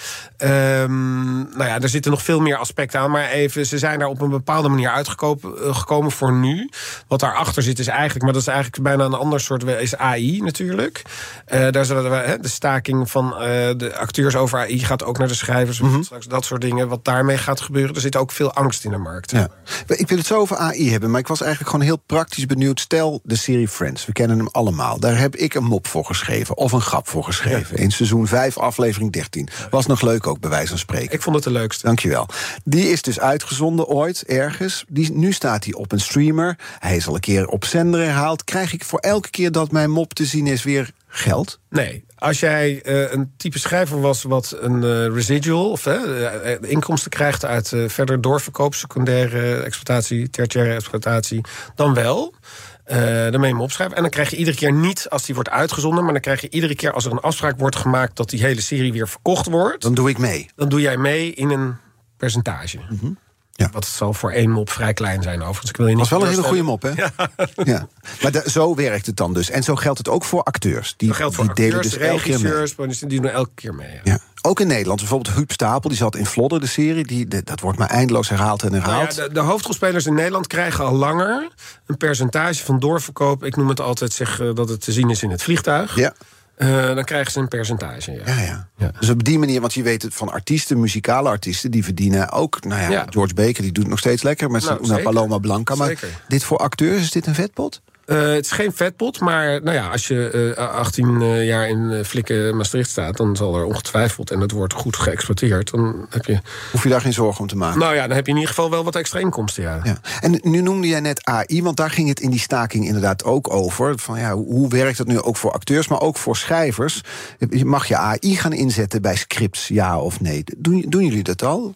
Er zitten nog veel meer aspecten aan. Maar even, ze zijn daar op een bepaalde manier uitgekomen voor nu. Wat daar achter zit is eigenlijk, maar dat is eigenlijk bijna een ander soort, is AI natuurlijk. Daar zullen we, de staking van de acteurs over AI gaat ook naar de schrijvers. Straks dat soort dingen, wat daarmee gaat gebeuren. Er zit ook veel angst in de markt. Ja. Ik wil het zo over AI hebben, maar ik was eigenlijk gewoon heel praktisch benieuwd. Stel, de serie Friends, we kennen hem allemaal. Daar heb ik een mop voor geschreven, of een grap voor geschreven. In seizoen 5, aflevering 13. Was nog leuk ook, bij wijze van spreken. Ik vond het de leukste. Dankjewel. Die is dus uitgezonden ooit, ergens. Nu staat hij op een streamer. Hij is al een keer op zender herhaald. Krijg ik voor elke keer dat mijn mop te zien is weer geld? Nee. Als jij een type schrijver was wat een residual, of inkomsten krijgt uit verder doorverkoop, secundaire exploitatie, tertiaire exploitatie, dan wel. Dan ben je hem opschrijven. En dan krijg je iedere keer niet als die wordt uitgezonden, maar dan krijg je iedere keer als er een afspraak wordt gemaakt dat die hele serie weer verkocht wordt. Dan doe ik mee. Dan doe jij mee in een percentage. Ja. Wat zal voor één mop vrij klein zijn overigens. Ik wil je niet. Dat was wel een hele goede mop, hè? Ja. Maar zo werkt het dan dus. En zo geldt het ook voor acteurs. Dat geldt voor acteurs, dus regisseurs, die doen elke keer mee. Ja. Ook in Nederland. Bijvoorbeeld Huub Stapel, die zat in Vlodder, de serie. Dat wordt maar eindeloos herhaald en herhaald. Nou ja, de hoofdrolspelers in Nederland krijgen al langer een percentage van doorverkoop. Ik noem het altijd, dat het te zien is in het vliegtuig. Ja. Dan krijgen ze een percentage. Ja. Dus op die manier, want je weet het van artiesten, muzikale artiesten, die verdienen ook. George Baker, die doet het nog steeds lekker met zijn Paloma Blanca. Maar dit voor acteurs, is dit een vetpot? Het is geen vetpot, maar als je 18 jaar in Flikken Maastricht staat, dan zal er ongetwijfeld, en het wordt goed geëxploiteerd, dan heb je. Hoef je daar geen zorgen om te maken? Nou ja, dan heb je in ieder geval wel wat extra inkomsten, ja. En nu noemde jij net AI, want daar ging het in die staking inderdaad ook over. Van hoe werkt dat nu ook voor acteurs, maar ook voor schrijvers? Mag je AI gaan inzetten bij scripts, ja of nee? Doen jullie dat al?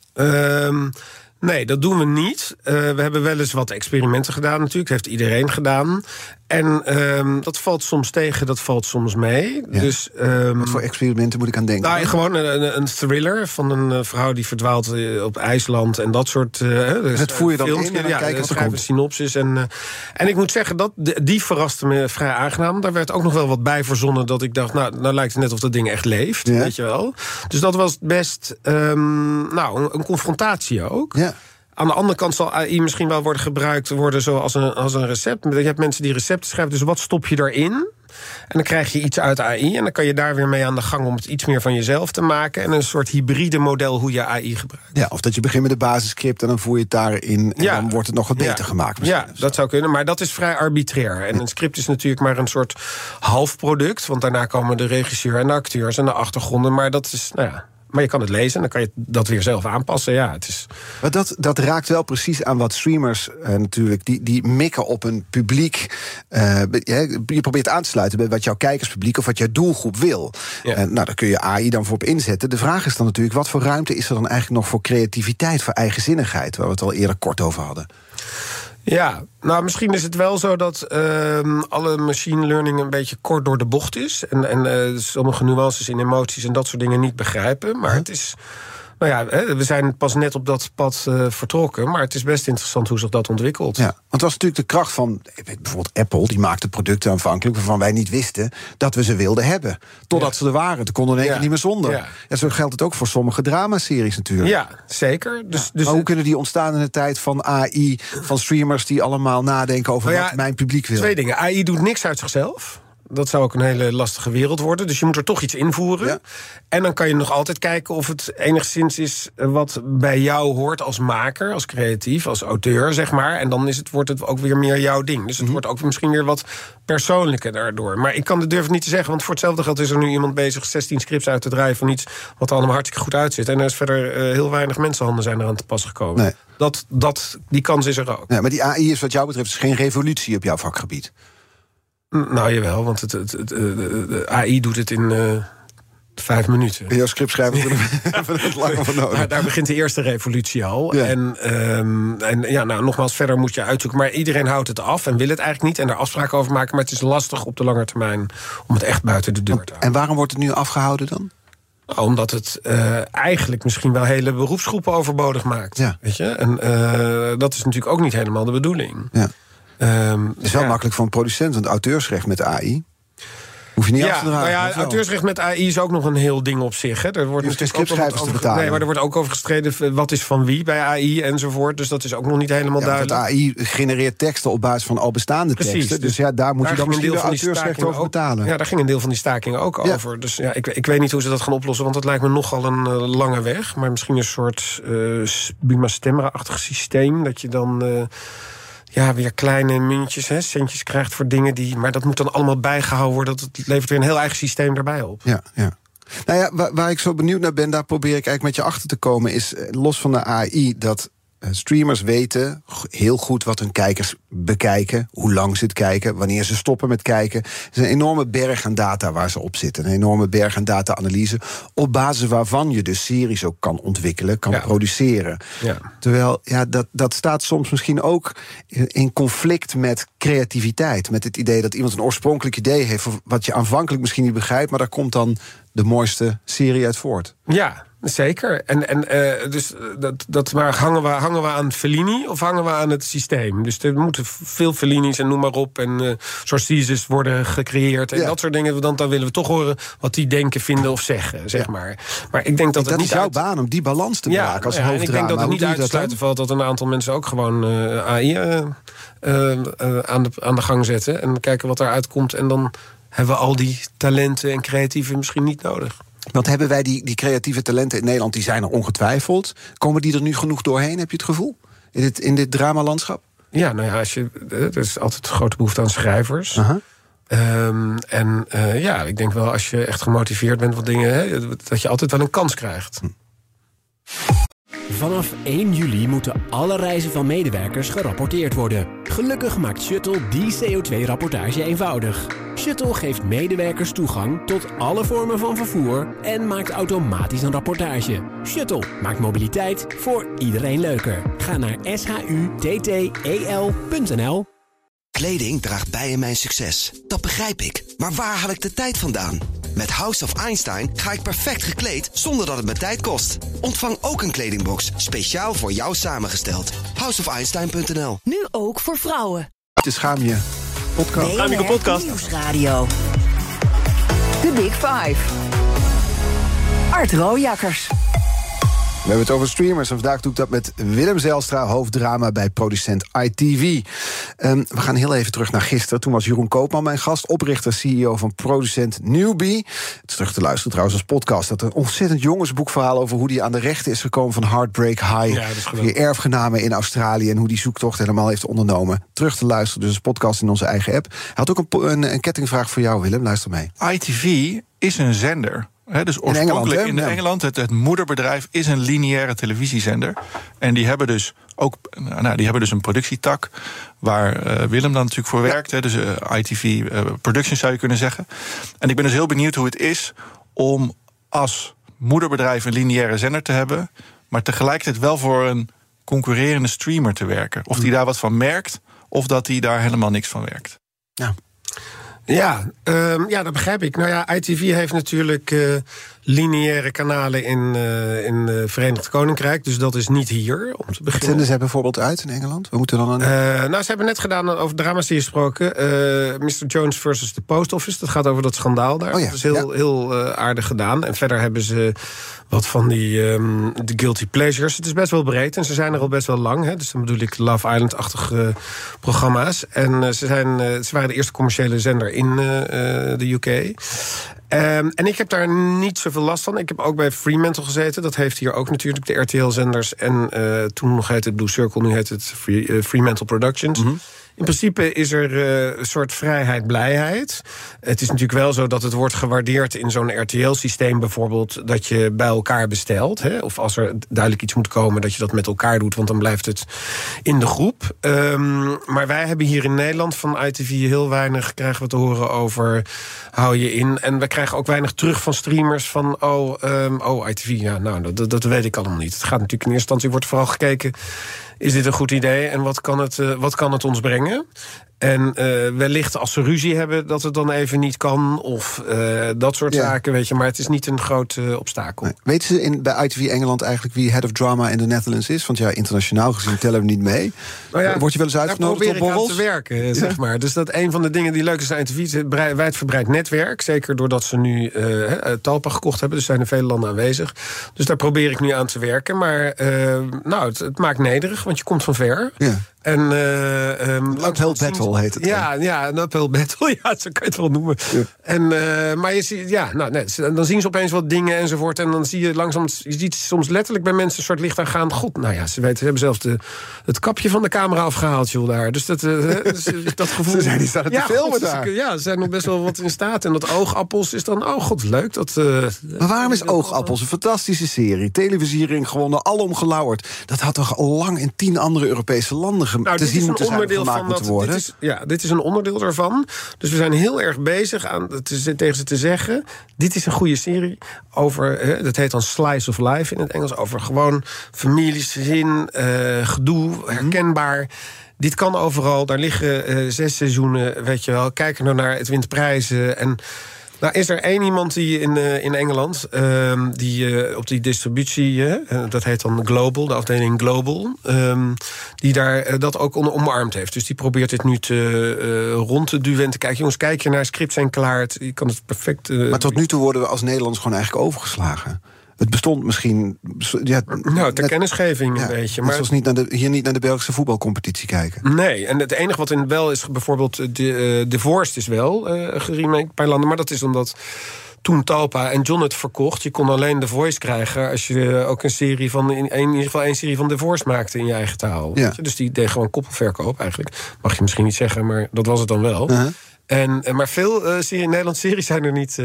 Nee, dat doen we niet. We hebben wel eens wat experimenten gedaan natuurlijk. Dat heeft iedereen gedaan. En dat valt soms tegen, dat valt soms mee. Ja. Dus, wat voor experimenten moet ik aan denken? Nou, gewoon een thriller van een vrouw die verdwaalt op IJsland en dat soort. Dat voer je dan films, in en dan kijken wat er komt. Een synopsis. En ik moet zeggen, die verraste me vrij aangenaam. Daar werd ook nog wel wat bij verzonnen dat ik dacht, nou lijkt het net of dat ding echt leeft. Ja. Weet je wel. Dus dat was best een confrontatie ook. Ja. Aan de andere kant zal AI misschien wel gebruikt worden zoals een recept. Je hebt mensen die recepten schrijven, dus wat stop je daarin? En dan krijg je iets uit AI en dan kan je daar weer mee aan de gang om het iets meer van jezelf te maken. En een soort hybride model hoe je AI gebruikt. Ja, of dat je begint met de basisscript en dan voer je het daarin en dan wordt het nog wat beter gemaakt. Ja, dat zou kunnen, maar dat is vrij arbitrair. En een script is natuurlijk maar een soort halfproduct, want daarna komen de regisseur en de acteurs en de achtergronden. Maar dat is, maar je kan het lezen en dan kan je dat weer zelf aanpassen. Ja, het is. Maar dat raakt wel precies aan wat streamers natuurlijk. Die mikken op een publiek. Je probeert aan te sluiten bij wat jouw kijkerspubliek of wat jouw doelgroep wil. Ja. Daar kun je AI dan voor op inzetten. De vraag is dan natuurlijk, wat voor ruimte is er dan eigenlijk nog voor creativiteit, voor eigenzinnigheid, waar we het al eerder kort over hadden? Ja, nou misschien is het wel zo dat alle machine learning een beetje kort door de bocht is. En sommige nuances in emoties en dat soort dingen niet begrijpen. Maar het is Nou ja, we zijn pas net op dat pad vertrokken, maar het is best interessant hoe zich dat ontwikkelt. Ja, want het was natuurlijk de kracht van bijvoorbeeld Apple, die maakte producten aanvankelijk waarvan wij niet wisten dat we ze wilden hebben. Totdat ze er waren. Toen konden we in één keer niet meer zonder. Ja. En zo geldt het ook voor sommige dramaseries natuurlijk. Ja, zeker. Dus maar hoe kunnen die ontstaan in de tijd van AI, van streamers die allemaal nadenken over wat mijn publiek wil? 2 dingen. AI doet niks uit zichzelf. Dat zou ook een hele lastige wereld worden. Dus je moet er toch iets invoeren. Ja. En dan kan je nog altijd kijken of het enigszins is wat bij jou hoort als maker, als creatief, als auteur, zeg maar. En dan wordt het ook weer meer jouw ding. Dus het wordt ook misschien weer wat persoonlijker daardoor. Maar ik durf het niet te zeggen, want voor hetzelfde geld is er nu iemand bezig 16 scripts uit te draaien van iets wat er allemaal hartstikke goed uitziet. En er is verder heel weinig mensenhanden zijn eraan te pas gekomen. Nee. Die kans is er ook. Ja, maar die AI is wat jou betreft geen revolutie op jouw vakgebied. Nou, jawel, want de AI doet het in 5 minuten. In jouw scriptschrijver hebben we het langer van nodig. Maar daar begint de eerste revolutie al. Ja. En nogmaals, verder moet je uitzoeken. Maar iedereen houdt het af en wil het eigenlijk niet en er afspraken over maken. Maar het is lastig op de lange termijn om het echt buiten de deur te houden. En waarom wordt het nu afgehouden dan? Omdat het eigenlijk misschien wel hele beroepsgroepen overbodig maakt. Ja. Weet je? En dat is natuurlijk ook niet helemaal de bedoeling. Ja. Het is wel makkelijk voor een producent, want auteursrecht met AI hoef je niet af te dragen. Nou ja, auteursrecht met AI is ook nog een heel ding op zich. Hè. Er wordt scriptschrijvers te betalen. Nee, maar er wordt ook over gestreden wat is van wie bij AI enzovoort. Dus dat is ook nog niet helemaal duidelijk. Want AI genereert teksten op basis van al bestaande teksten. Dus ja, daar moet je dan misschien de auteursrecht over betalen. Ja, daar ging een deel van die stakingen ook over. Dus ja, ik weet niet hoe ze dat gaan oplossen, want dat lijkt me nogal een lange weg. Maar misschien een soort Buma Stemra-achtig systeem, dat je dan weer kleine muntjes, centjes krijgt voor dingen maar dat moet dan allemaal bijgehouden worden. Dat levert weer een heel eigen systeem daarbij op. Ja. Nou ja, waar ik zo benieuwd naar ben, daar probeer ik eigenlijk met je achter te komen, is los van de AI dat streamers weten heel goed wat hun kijkers bekijken, hoe lang ze het kijken, wanneer ze stoppen met kijken. Er is een enorme berg aan data waar ze op zitten. Een enorme berg aan data-analyse, op basis waarvan je dus series ook kan ontwikkelen, kan produceren. Ja. Terwijl, dat staat soms misschien ook in conflict met creativiteit. Met het idee dat iemand een oorspronkelijk idee heeft wat je aanvankelijk misschien niet begrijpt, maar daar komt dan de mooiste serie uit voort. Ja, zeker. Dus maar hangen we aan Fellini of hangen we aan het systeem? Dus er moeten veel Fellini's en noem maar op en Scorsese's worden gecreëerd en dat soort dingen. Dan willen we toch horen wat die denken, vinden of zeggen, zeg maar. Maar ik denk dat het niet is jouw baan om die balans te maken als hoofddrama. Ik denk dat het niet uit te sluiten valt dat een aantal mensen ook gewoon AI aan de gang zetten en kijken wat eruit komt. En dan hebben we al die talenten en creatieven misschien niet nodig. Want hebben wij die creatieve talenten in Nederland, die zijn er ongetwijfeld. Komen die er nu genoeg doorheen, heb je het gevoel? In dit dramalandschap? Ja, nou ja, er is altijd grote behoefte aan schrijvers. Ik denk wel, als je echt gemotiveerd bent wat dingen, dat je altijd wel een kans krijgt. Vanaf 1 juli moeten alle reizen van medewerkers gerapporteerd worden. Gelukkig maakt Shuttle die CO2-rapportage eenvoudig. Shuttle geeft medewerkers toegang tot alle vormen van vervoer en maakt automatisch een rapportage. Shuttle maakt mobiliteit voor iedereen leuker. Ga naar shutttel.nl. Kleding draagt bij in mijn succes. Dat begrijp ik. Maar waar haal ik de tijd vandaan? Met House of Einstein ga ik perfect gekleed zonder dat het me tijd kost. Ontvang ook een kledingbox, speciaal voor jou samengesteld. houseofeinstein.nl. Nu ook voor vrouwen. Het is Schaam je podcast. Schaam je podcast. Nieuwsradio. The Big Five. Art Rooijakkers. We hebben het over streamers en vandaag doe ik dat met Willem Zijlstra, hoofddrama bij producent ITV. We gaan heel even terug naar gisteren. Toen was Jeroen Koopman mijn gast, oprichter, CEO van producent Newbie. Het is terug te luisteren trouwens als podcast. Dat een ontzettend jongensboekverhaal over hoe hij aan de rechten is gekomen van Heartbreak High. Je erfgenamen in Australië en hoe die zoektocht helemaal heeft ondernomen. Terug te luisteren, dus als podcast in onze eigen app. Hij had ook een kettingvraag voor jou, Willem. Luister mee. ITV is een zender. Dus oorspronkelijk in Engeland, het moederbedrijf is een lineaire televisiezender. En die hebben dus ook een productietak waar Willem dan natuurlijk voor werkt. Dus ITV Productions zou je kunnen zeggen. En ik ben dus heel benieuwd hoe het is om als moederbedrijf een lineaire zender te hebben, maar tegelijkertijd wel voor een concurrerende streamer te werken. Of die daar wat van merkt, of dat die daar helemaal niks van werkt. Ja. Ja, dat begrijp ik. Nou ja, ITV heeft natuurlijk lineaire kanalen in Verenigd Koninkrijk. Dus dat is niet hier, om te beginnen. Wat zenden zij bijvoorbeeld uit in Engeland? We moeten dan ze hebben net gedaan over dramaserie gesproken. Mr. Jones versus The Post Office. Dat gaat over dat schandaal daar. Dat is heel aardig gedaan. En verder hebben ze wat van die de guilty pleasures. Het is best wel breed en ze zijn er al best wel lang. Hè? Dus dan bedoel ik Love Island-achtige programma's. En ze waren de eerste commerciële zender in de UK. En ik heb daar niet zoveel last van. Ik heb ook bij Fremantle gezeten. Dat heeft hier ook natuurlijk de RTL-zenders. En toen nog heette het Blue Circle, nu heet het Fremantle Productions. Mm-hmm. In principe is er een soort vrijheid, blijheid. Het is natuurlijk wel zo dat het wordt gewaardeerd in zo'n RTL-systeem bijvoorbeeld, dat je bij elkaar bestelt. Hè? Of als er duidelijk iets moet komen, dat je dat met elkaar doet, want dan blijft het in de groep. Maar wij hebben hier in Nederland van ITV heel weinig, krijgen we te horen over hou je in. En we krijgen ook weinig terug van streamers van ITV, ja, nou, dat weet ik allemaal niet. Het gaat natuurlijk in eerste instantie, wordt vooral gekeken, is dit een goed idee en wat kan het ons brengen? En wellicht als ze ruzie hebben dat het dan even niet kan, of dat soort zaken, weet je. Maar het is niet een groot obstakel. Nee. Weten ze bij ITV Engeland eigenlijk wie Head of Drama in de Netherlands is? Want ja, internationaal gezien tellen we niet mee. Nou ja, word je wel eens uitgenodigd op borrels? Daar probeer ik aan te werken, zeg maar. Dus dat een van de dingen die leuk is aan ITV is een wijdverbreid netwerk. Zeker doordat ze nu Talpa gekocht hebben. Dus zijn er vele landen aanwezig. Dus daar probeer ik nu aan te werken. Maar het maakt nederig, want je komt van ver. Ja. En een uphill battle heet het. Ja, een uphill battle. Ja, zo kan je het wel noemen. Ja. En, maar je ziet, dan zien ze opeens wat dingen enzovoort. En dan zie je langzaam, je ziet soms letterlijk bij mensen een soort licht aangaan. God, nou ja, ze hebben zelfs het kapje van de camera afgehaald, joh, daar. Dus dat gevoel. Die staan te filmen daar. Ja, ze zijn nog best wel wat in staat. En dat Oogappels is dan, oh god, leuk. Maar waarom is Oogappels een fantastische serie? Televisiering gewonnen, alom gelauwerd. Dat had toch al lang in 10 andere Europese landen te zien moeten zijn gemaakt moeten worden. Dit is een onderdeel daarvan. Dus we zijn heel erg bezig tegen ze te zeggen, dit is een goede serie over, dat heet dan Slice of Life in het Engels, over gewoon familiezin, gedoe, herkenbaar. Dit kan overal, daar liggen 6 seizoenen, weet je wel. Kijk er nou naar, het wint prijzen. En nou, is er één iemand die in Engeland, die op die distributie, dat heet dan Global, de afdeling Global, die daar dat ook omarmd heeft. Dus die probeert dit nu rond te duwen en te kijken. Jongens, kijk je naar, scripts zijn klaar, je kan het perfect. Maar tot nu toe worden we als Nederlanders gewoon eigenlijk overgeslagen. Het bestond misschien. Ter kennisgeving een beetje. Maar zoals hier niet naar de Belgische voetbalcompetitie kijken. Nee, en het enige wat wel is, bijvoorbeeld Divorced is wel geremaked bij landen. Maar dat is omdat toen Talpa en John het verkocht, je kon alleen The Voice krijgen als je ook een serie van in ieder geval een serie van The Voice maakte in je eigen taal. Ja. Dus die deed gewoon koppelverkoop eigenlijk. Mag je misschien niet zeggen, maar dat was het dan wel. Uh-huh. Maar veel Nederlandse series zijn er niet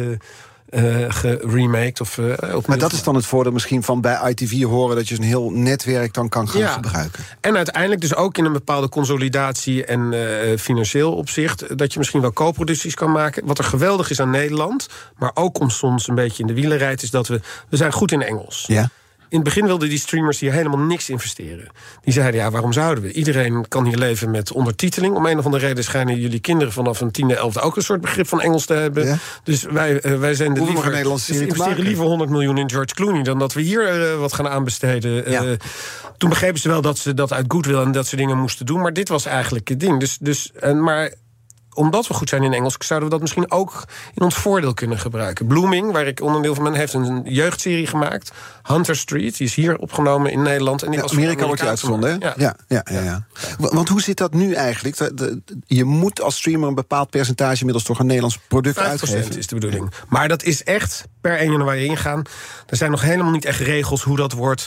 geremaked of maar dat is dan het voordeel misschien van bij ITV horen, dat je een heel netwerk dan kan gaan gebruiken. En uiteindelijk dus ook in een bepaalde consolidatie en financieel opzicht, dat je misschien wel co-producties kan maken. Wat er geweldig is aan Nederland, maar ook om soms een beetje in de wielen rijdt, is dat we zijn goed in Engels. Ja. In het begin wilden die streamers hier helemaal niks investeren. Die zeiden, waarom zouden we? Iedereen kan hier leven met ondertiteling. Om een of andere reden schijnen jullie kinderen vanaf een 10e, 11e ook een soort begrip van Engels te hebben. Ja. Dus wij zijn investeren liever 100 miljoen in George Clooney dan dat we hier wat gaan aanbesteden. Ja. Toen begrepen ze wel dat ze dat uit goodwill en dat ze dingen moesten doen. Maar dit was eigenlijk het ding. Maar omdat we goed zijn in Engels, zouden we dat misschien ook in ons voordeel kunnen gebruiken. Blooming, waar ik onderdeel van ben, heeft een jeugdserie gemaakt. Hunter Street, die is hier opgenomen in Nederland. En die was Amerika wordt uitgezonden, hè? Ja. Want hoe zit dat nu eigenlijk? Je moet als streamer een bepaald percentage inmiddels toch een Nederlands product 5% uitgeven. Is de bedoeling. Ja. Maar dat is echt per 1 januari ingaan. Er zijn nog helemaal niet echt regels hoe dat wordt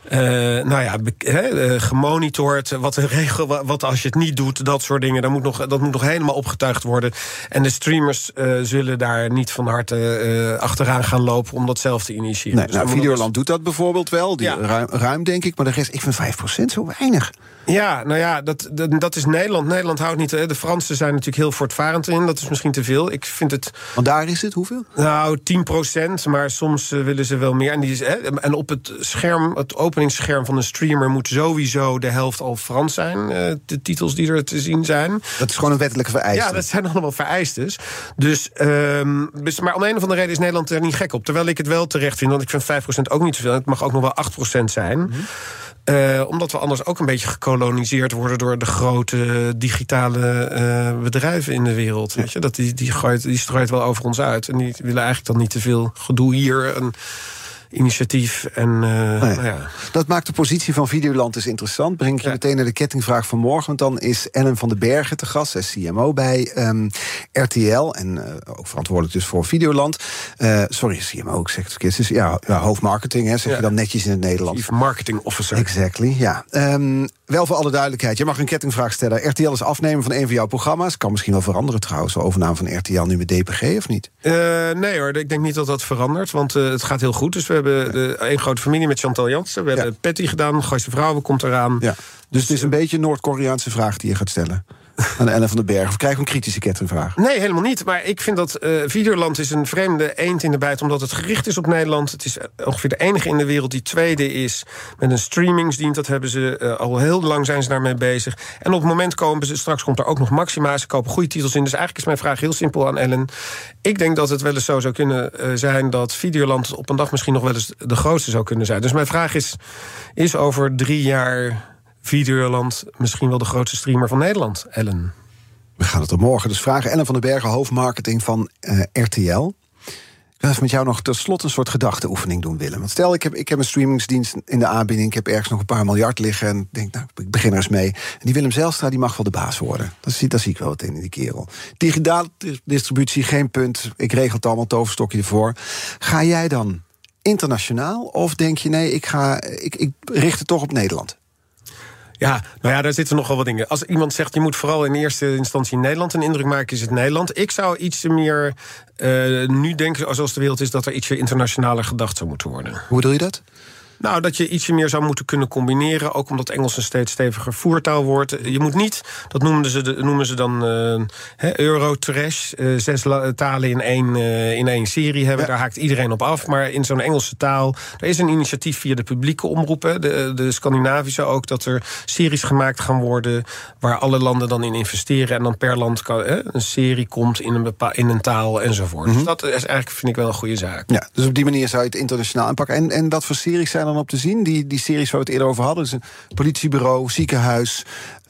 gemonitord. Wat als je het niet doet, dat soort dingen. Dat moet nog helemaal opgetuigd worden. En de streamers zullen daar niet van harte achteraan gaan lopen om dat zelf te initiëren. Nee, dus Videoland doet dat bijvoorbeeld wel. Ruim, denk ik. Maar de rest, ik vind 5% zo weinig. Ja, nou ja, dat is Nederland. Nederland houdt niet... De Fransen zijn natuurlijk heel voortvarend in. Dat is misschien te veel. Ik vind het... Want daar is het hoeveel? Nou, 10%, maar soms willen ze wel meer. En op het scherm, het openingsscherm van een streamer... moet sowieso de helft al Frans zijn. De titels die er te zien zijn. Dat is gewoon een wettelijke vereiste. Ja, dat zijn allemaal vereistes. Dus, maar om een of andere reden is Nederland er niet gek op. Terwijl ik het wel terecht vind, want ik vind 5% ook niet zoveel. Het mag ook nog wel 8% zijn. Mm-hmm. Omdat we anders ook een beetje gekoloniseerd worden... door de grote digitale bedrijven in de wereld. Weet je? Dat die strooit wel over ons uit. En die willen eigenlijk dan niet te veel gedoe hier... initiatief. Nou ja. Dat maakt de positie van Videoland dus interessant. Breng ik je meteen naar de kettingvraag van morgen. Want dan is Ellen van den Bergen te gast, CMO bij RTL. En ook verantwoordelijk dus voor Videoland. Sorry, CMO, ik zeg het verkeerd. Dus hoofdmarketing, zeg je dan netjes in het Nederlands. Chief Marketing Officer. Exactly, ja. Wel voor alle duidelijkheid, je mag een kettingvraag stellen. RTL is afnemer van een van jouw programma's. Kan misschien wel veranderen trouwens, de overname van RTL nu met DPG, of niet? Nee hoor, ik denk niet dat dat verandert. Want het gaat heel goed. Dus we hebben een grote familie met Chantal Jansen. We hebben Patty gedaan, Gooise Vrouwen komt eraan. Ja. Dus het is een beetje een Noord-Koreaanse vraag die je gaat stellen aan Ellen van den Bergen. Of krijg je een kritische kettingvraag? Nee, helemaal niet. Maar ik vind dat Videoland is een vreemde eend in de bijt... omdat het gericht is op Nederland. Het is ongeveer de enige in de wereld die tweede is... met een streamingsdienst. Dat hebben ze al heel lang zijn ze daarmee bezig. En op het moment straks komt er ook nog Maxima. Ze kopen goede titels in. Dus eigenlijk is mijn vraag heel simpel aan Ellen. Ik denk dat het wel eens zo zou kunnen zijn... dat Videoland op een dag misschien nog wel eens de grootste zou kunnen zijn. Dus mijn vraag is over 3 jaar... Videoland misschien wel de grootste streamer van Nederland, Ellen? We gaan het er morgen dus vragen. Ellen van den Bergen, hoofdmarketing van RTL. Ik wil even met jou nog tot slot een soort gedachteoefening doen, Willem. Want stel, ik heb een streamingsdienst in de aanbieding... ik heb ergens nog een paar miljard liggen en ik denk, nou, ik begin er eens mee. En die Willem Zijlstra, die mag wel de baas worden. Dat zie ik wel wat in die kerel. Digitale distributie, geen punt. Ik regel het allemaal, toverstokje ervoor. Ga jij dan internationaal? Of denk je, nee, ik richt het toch op Nederland? Ja, nou ja, daar zitten nogal wat dingen. Als iemand zegt, je moet vooral in eerste instantie in Nederland een indruk maken, is het Nederland. Ik zou iets meer nu denken, zoals de wereld is, dat er ietsje internationaler gedacht zou moeten worden. Hoe bedoel je dat? Nou, dat je ietsje meer zou moeten kunnen combineren. Ook omdat Engels een steeds steviger voertaal wordt. Je moet niet, dat noemen ze dan Eurotrash. 6 talen in één serie hebben. Ja. Daar haakt iedereen op af. Maar in zo'n Engelse taal... Er is een initiatief via de publieke omroepen. De Scandinavische ook. Dat er series gemaakt gaan worden... waar alle landen dan in investeren. En dan per land een serie komt in een taal enzovoort. Mm-hmm. Dus dat is eigenlijk, vind ik wel een goede zaak. Ja, dus op die manier zou je het internationaal aanpakken. En wat voor series zijn dan op te zien? Die series waar we het eerder over hadden. Dus een politiebureau, ziekenhuis,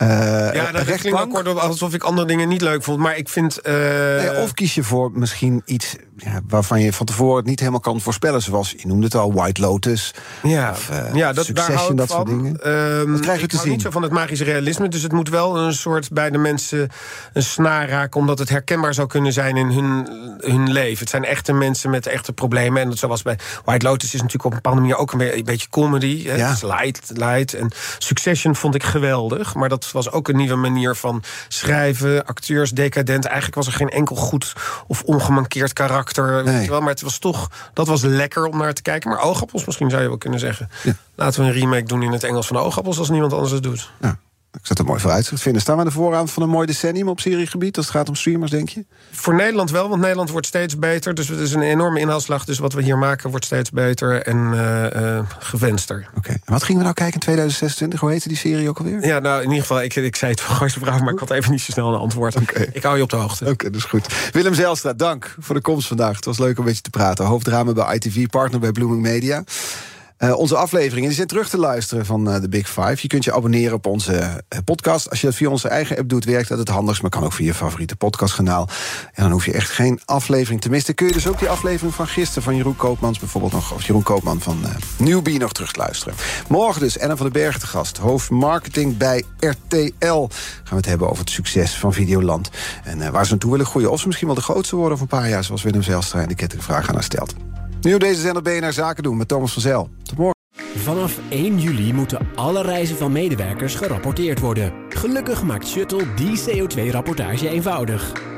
dat klinkt wel kort alsof ik andere dingen niet leuk vond. Maar ik vind... of kies je voor misschien iets waarvan je van tevoren het niet helemaal kan voorspellen. Zoals, je noemde het al, White Lotus. Succession, dat soort dingen. Wat krijg je te zien? Ik hou niet zo van het magische realisme. Dus het moet wel een soort bij de mensen een snaar raken. Omdat het herkenbaar zou kunnen zijn in hun leven. Het zijn echte mensen met echte problemen. En zoals bij White Lotus is natuurlijk op een bepaalde manier ook een beetje comedy. Ja. Het is light. En Succession vond ik geweldig. Maar dat was ook een nieuwe manier van schrijven. Acteurs, decadent. Eigenlijk was er geen enkel goed of ongemankeerd karakter. Nee. Weet je wel, maar het was toch... Dat was lekker om naar te kijken. Maar Oogappels misschien zou je wel kunnen zeggen. Ja. Laten we een remake doen in het Engels van Oogappels... als niemand anders het doet. Ja. Ik zat er mooi voor uit te vinden. Staan we aan de vooravond van een mooi decennium op seriegebied... als het gaat om streamers, denk je? Voor Nederland wel, want Nederland wordt steeds beter. Dus het is een enorme inhaalslag. Dus wat we hier maken wordt steeds beter en gewenster. Oké. En wat gingen we nou kijken in 2026? Hoe heette die serie ook alweer? Ja, nou, in ieder geval, ik zei het voor Gooise Vrouwen... maar ik had even niet zo snel een antwoord. Okay. Ik hou je op de hoogte. Oké, dat is goed. Willem Zijlstra, dank voor de komst vandaag. Het was leuk om een beetje te praten. Hoofddrama bij ITV, partner bij Blooming Media. Onze afleveringen die zijn terug te luisteren van de Big Five. Je kunt je abonneren op onze podcast. Als je dat via onze eigen app doet, werkt dat het handigst. Maar kan ook via je favoriete podcastkanaal. En dan hoef je echt geen aflevering te missen. Kun je dus ook die aflevering van gisteren van Jeroen Koopmans bijvoorbeeld nog... of Jeroen Koopman van Newbie nog terug te luisteren. Morgen dus Ellen van den Bergen te gast. Hoofdmarketing bij RTL. Gaan we het hebben over het succes van Videoland. En waar ze naartoe willen groeien. Of ze misschien wel de grootste worden over een paar jaar... zoals Willem Zijlstra en de kettingvraag aan haar stelt. Nu op deze zender BNR Zaken doen met Thomas van Zel. Tot morgen. Vanaf 1 juli moeten alle reizen van medewerkers gerapporteerd worden. Gelukkig maakt Shuttle die CO2-rapportage eenvoudig.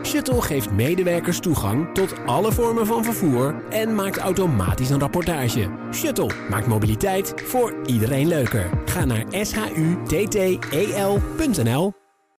Shuttle geeft medewerkers toegang tot alle vormen van vervoer en maakt automatisch een rapportage. Shuttle maakt mobiliteit voor iedereen leuker. Ga naar shutttel.nl.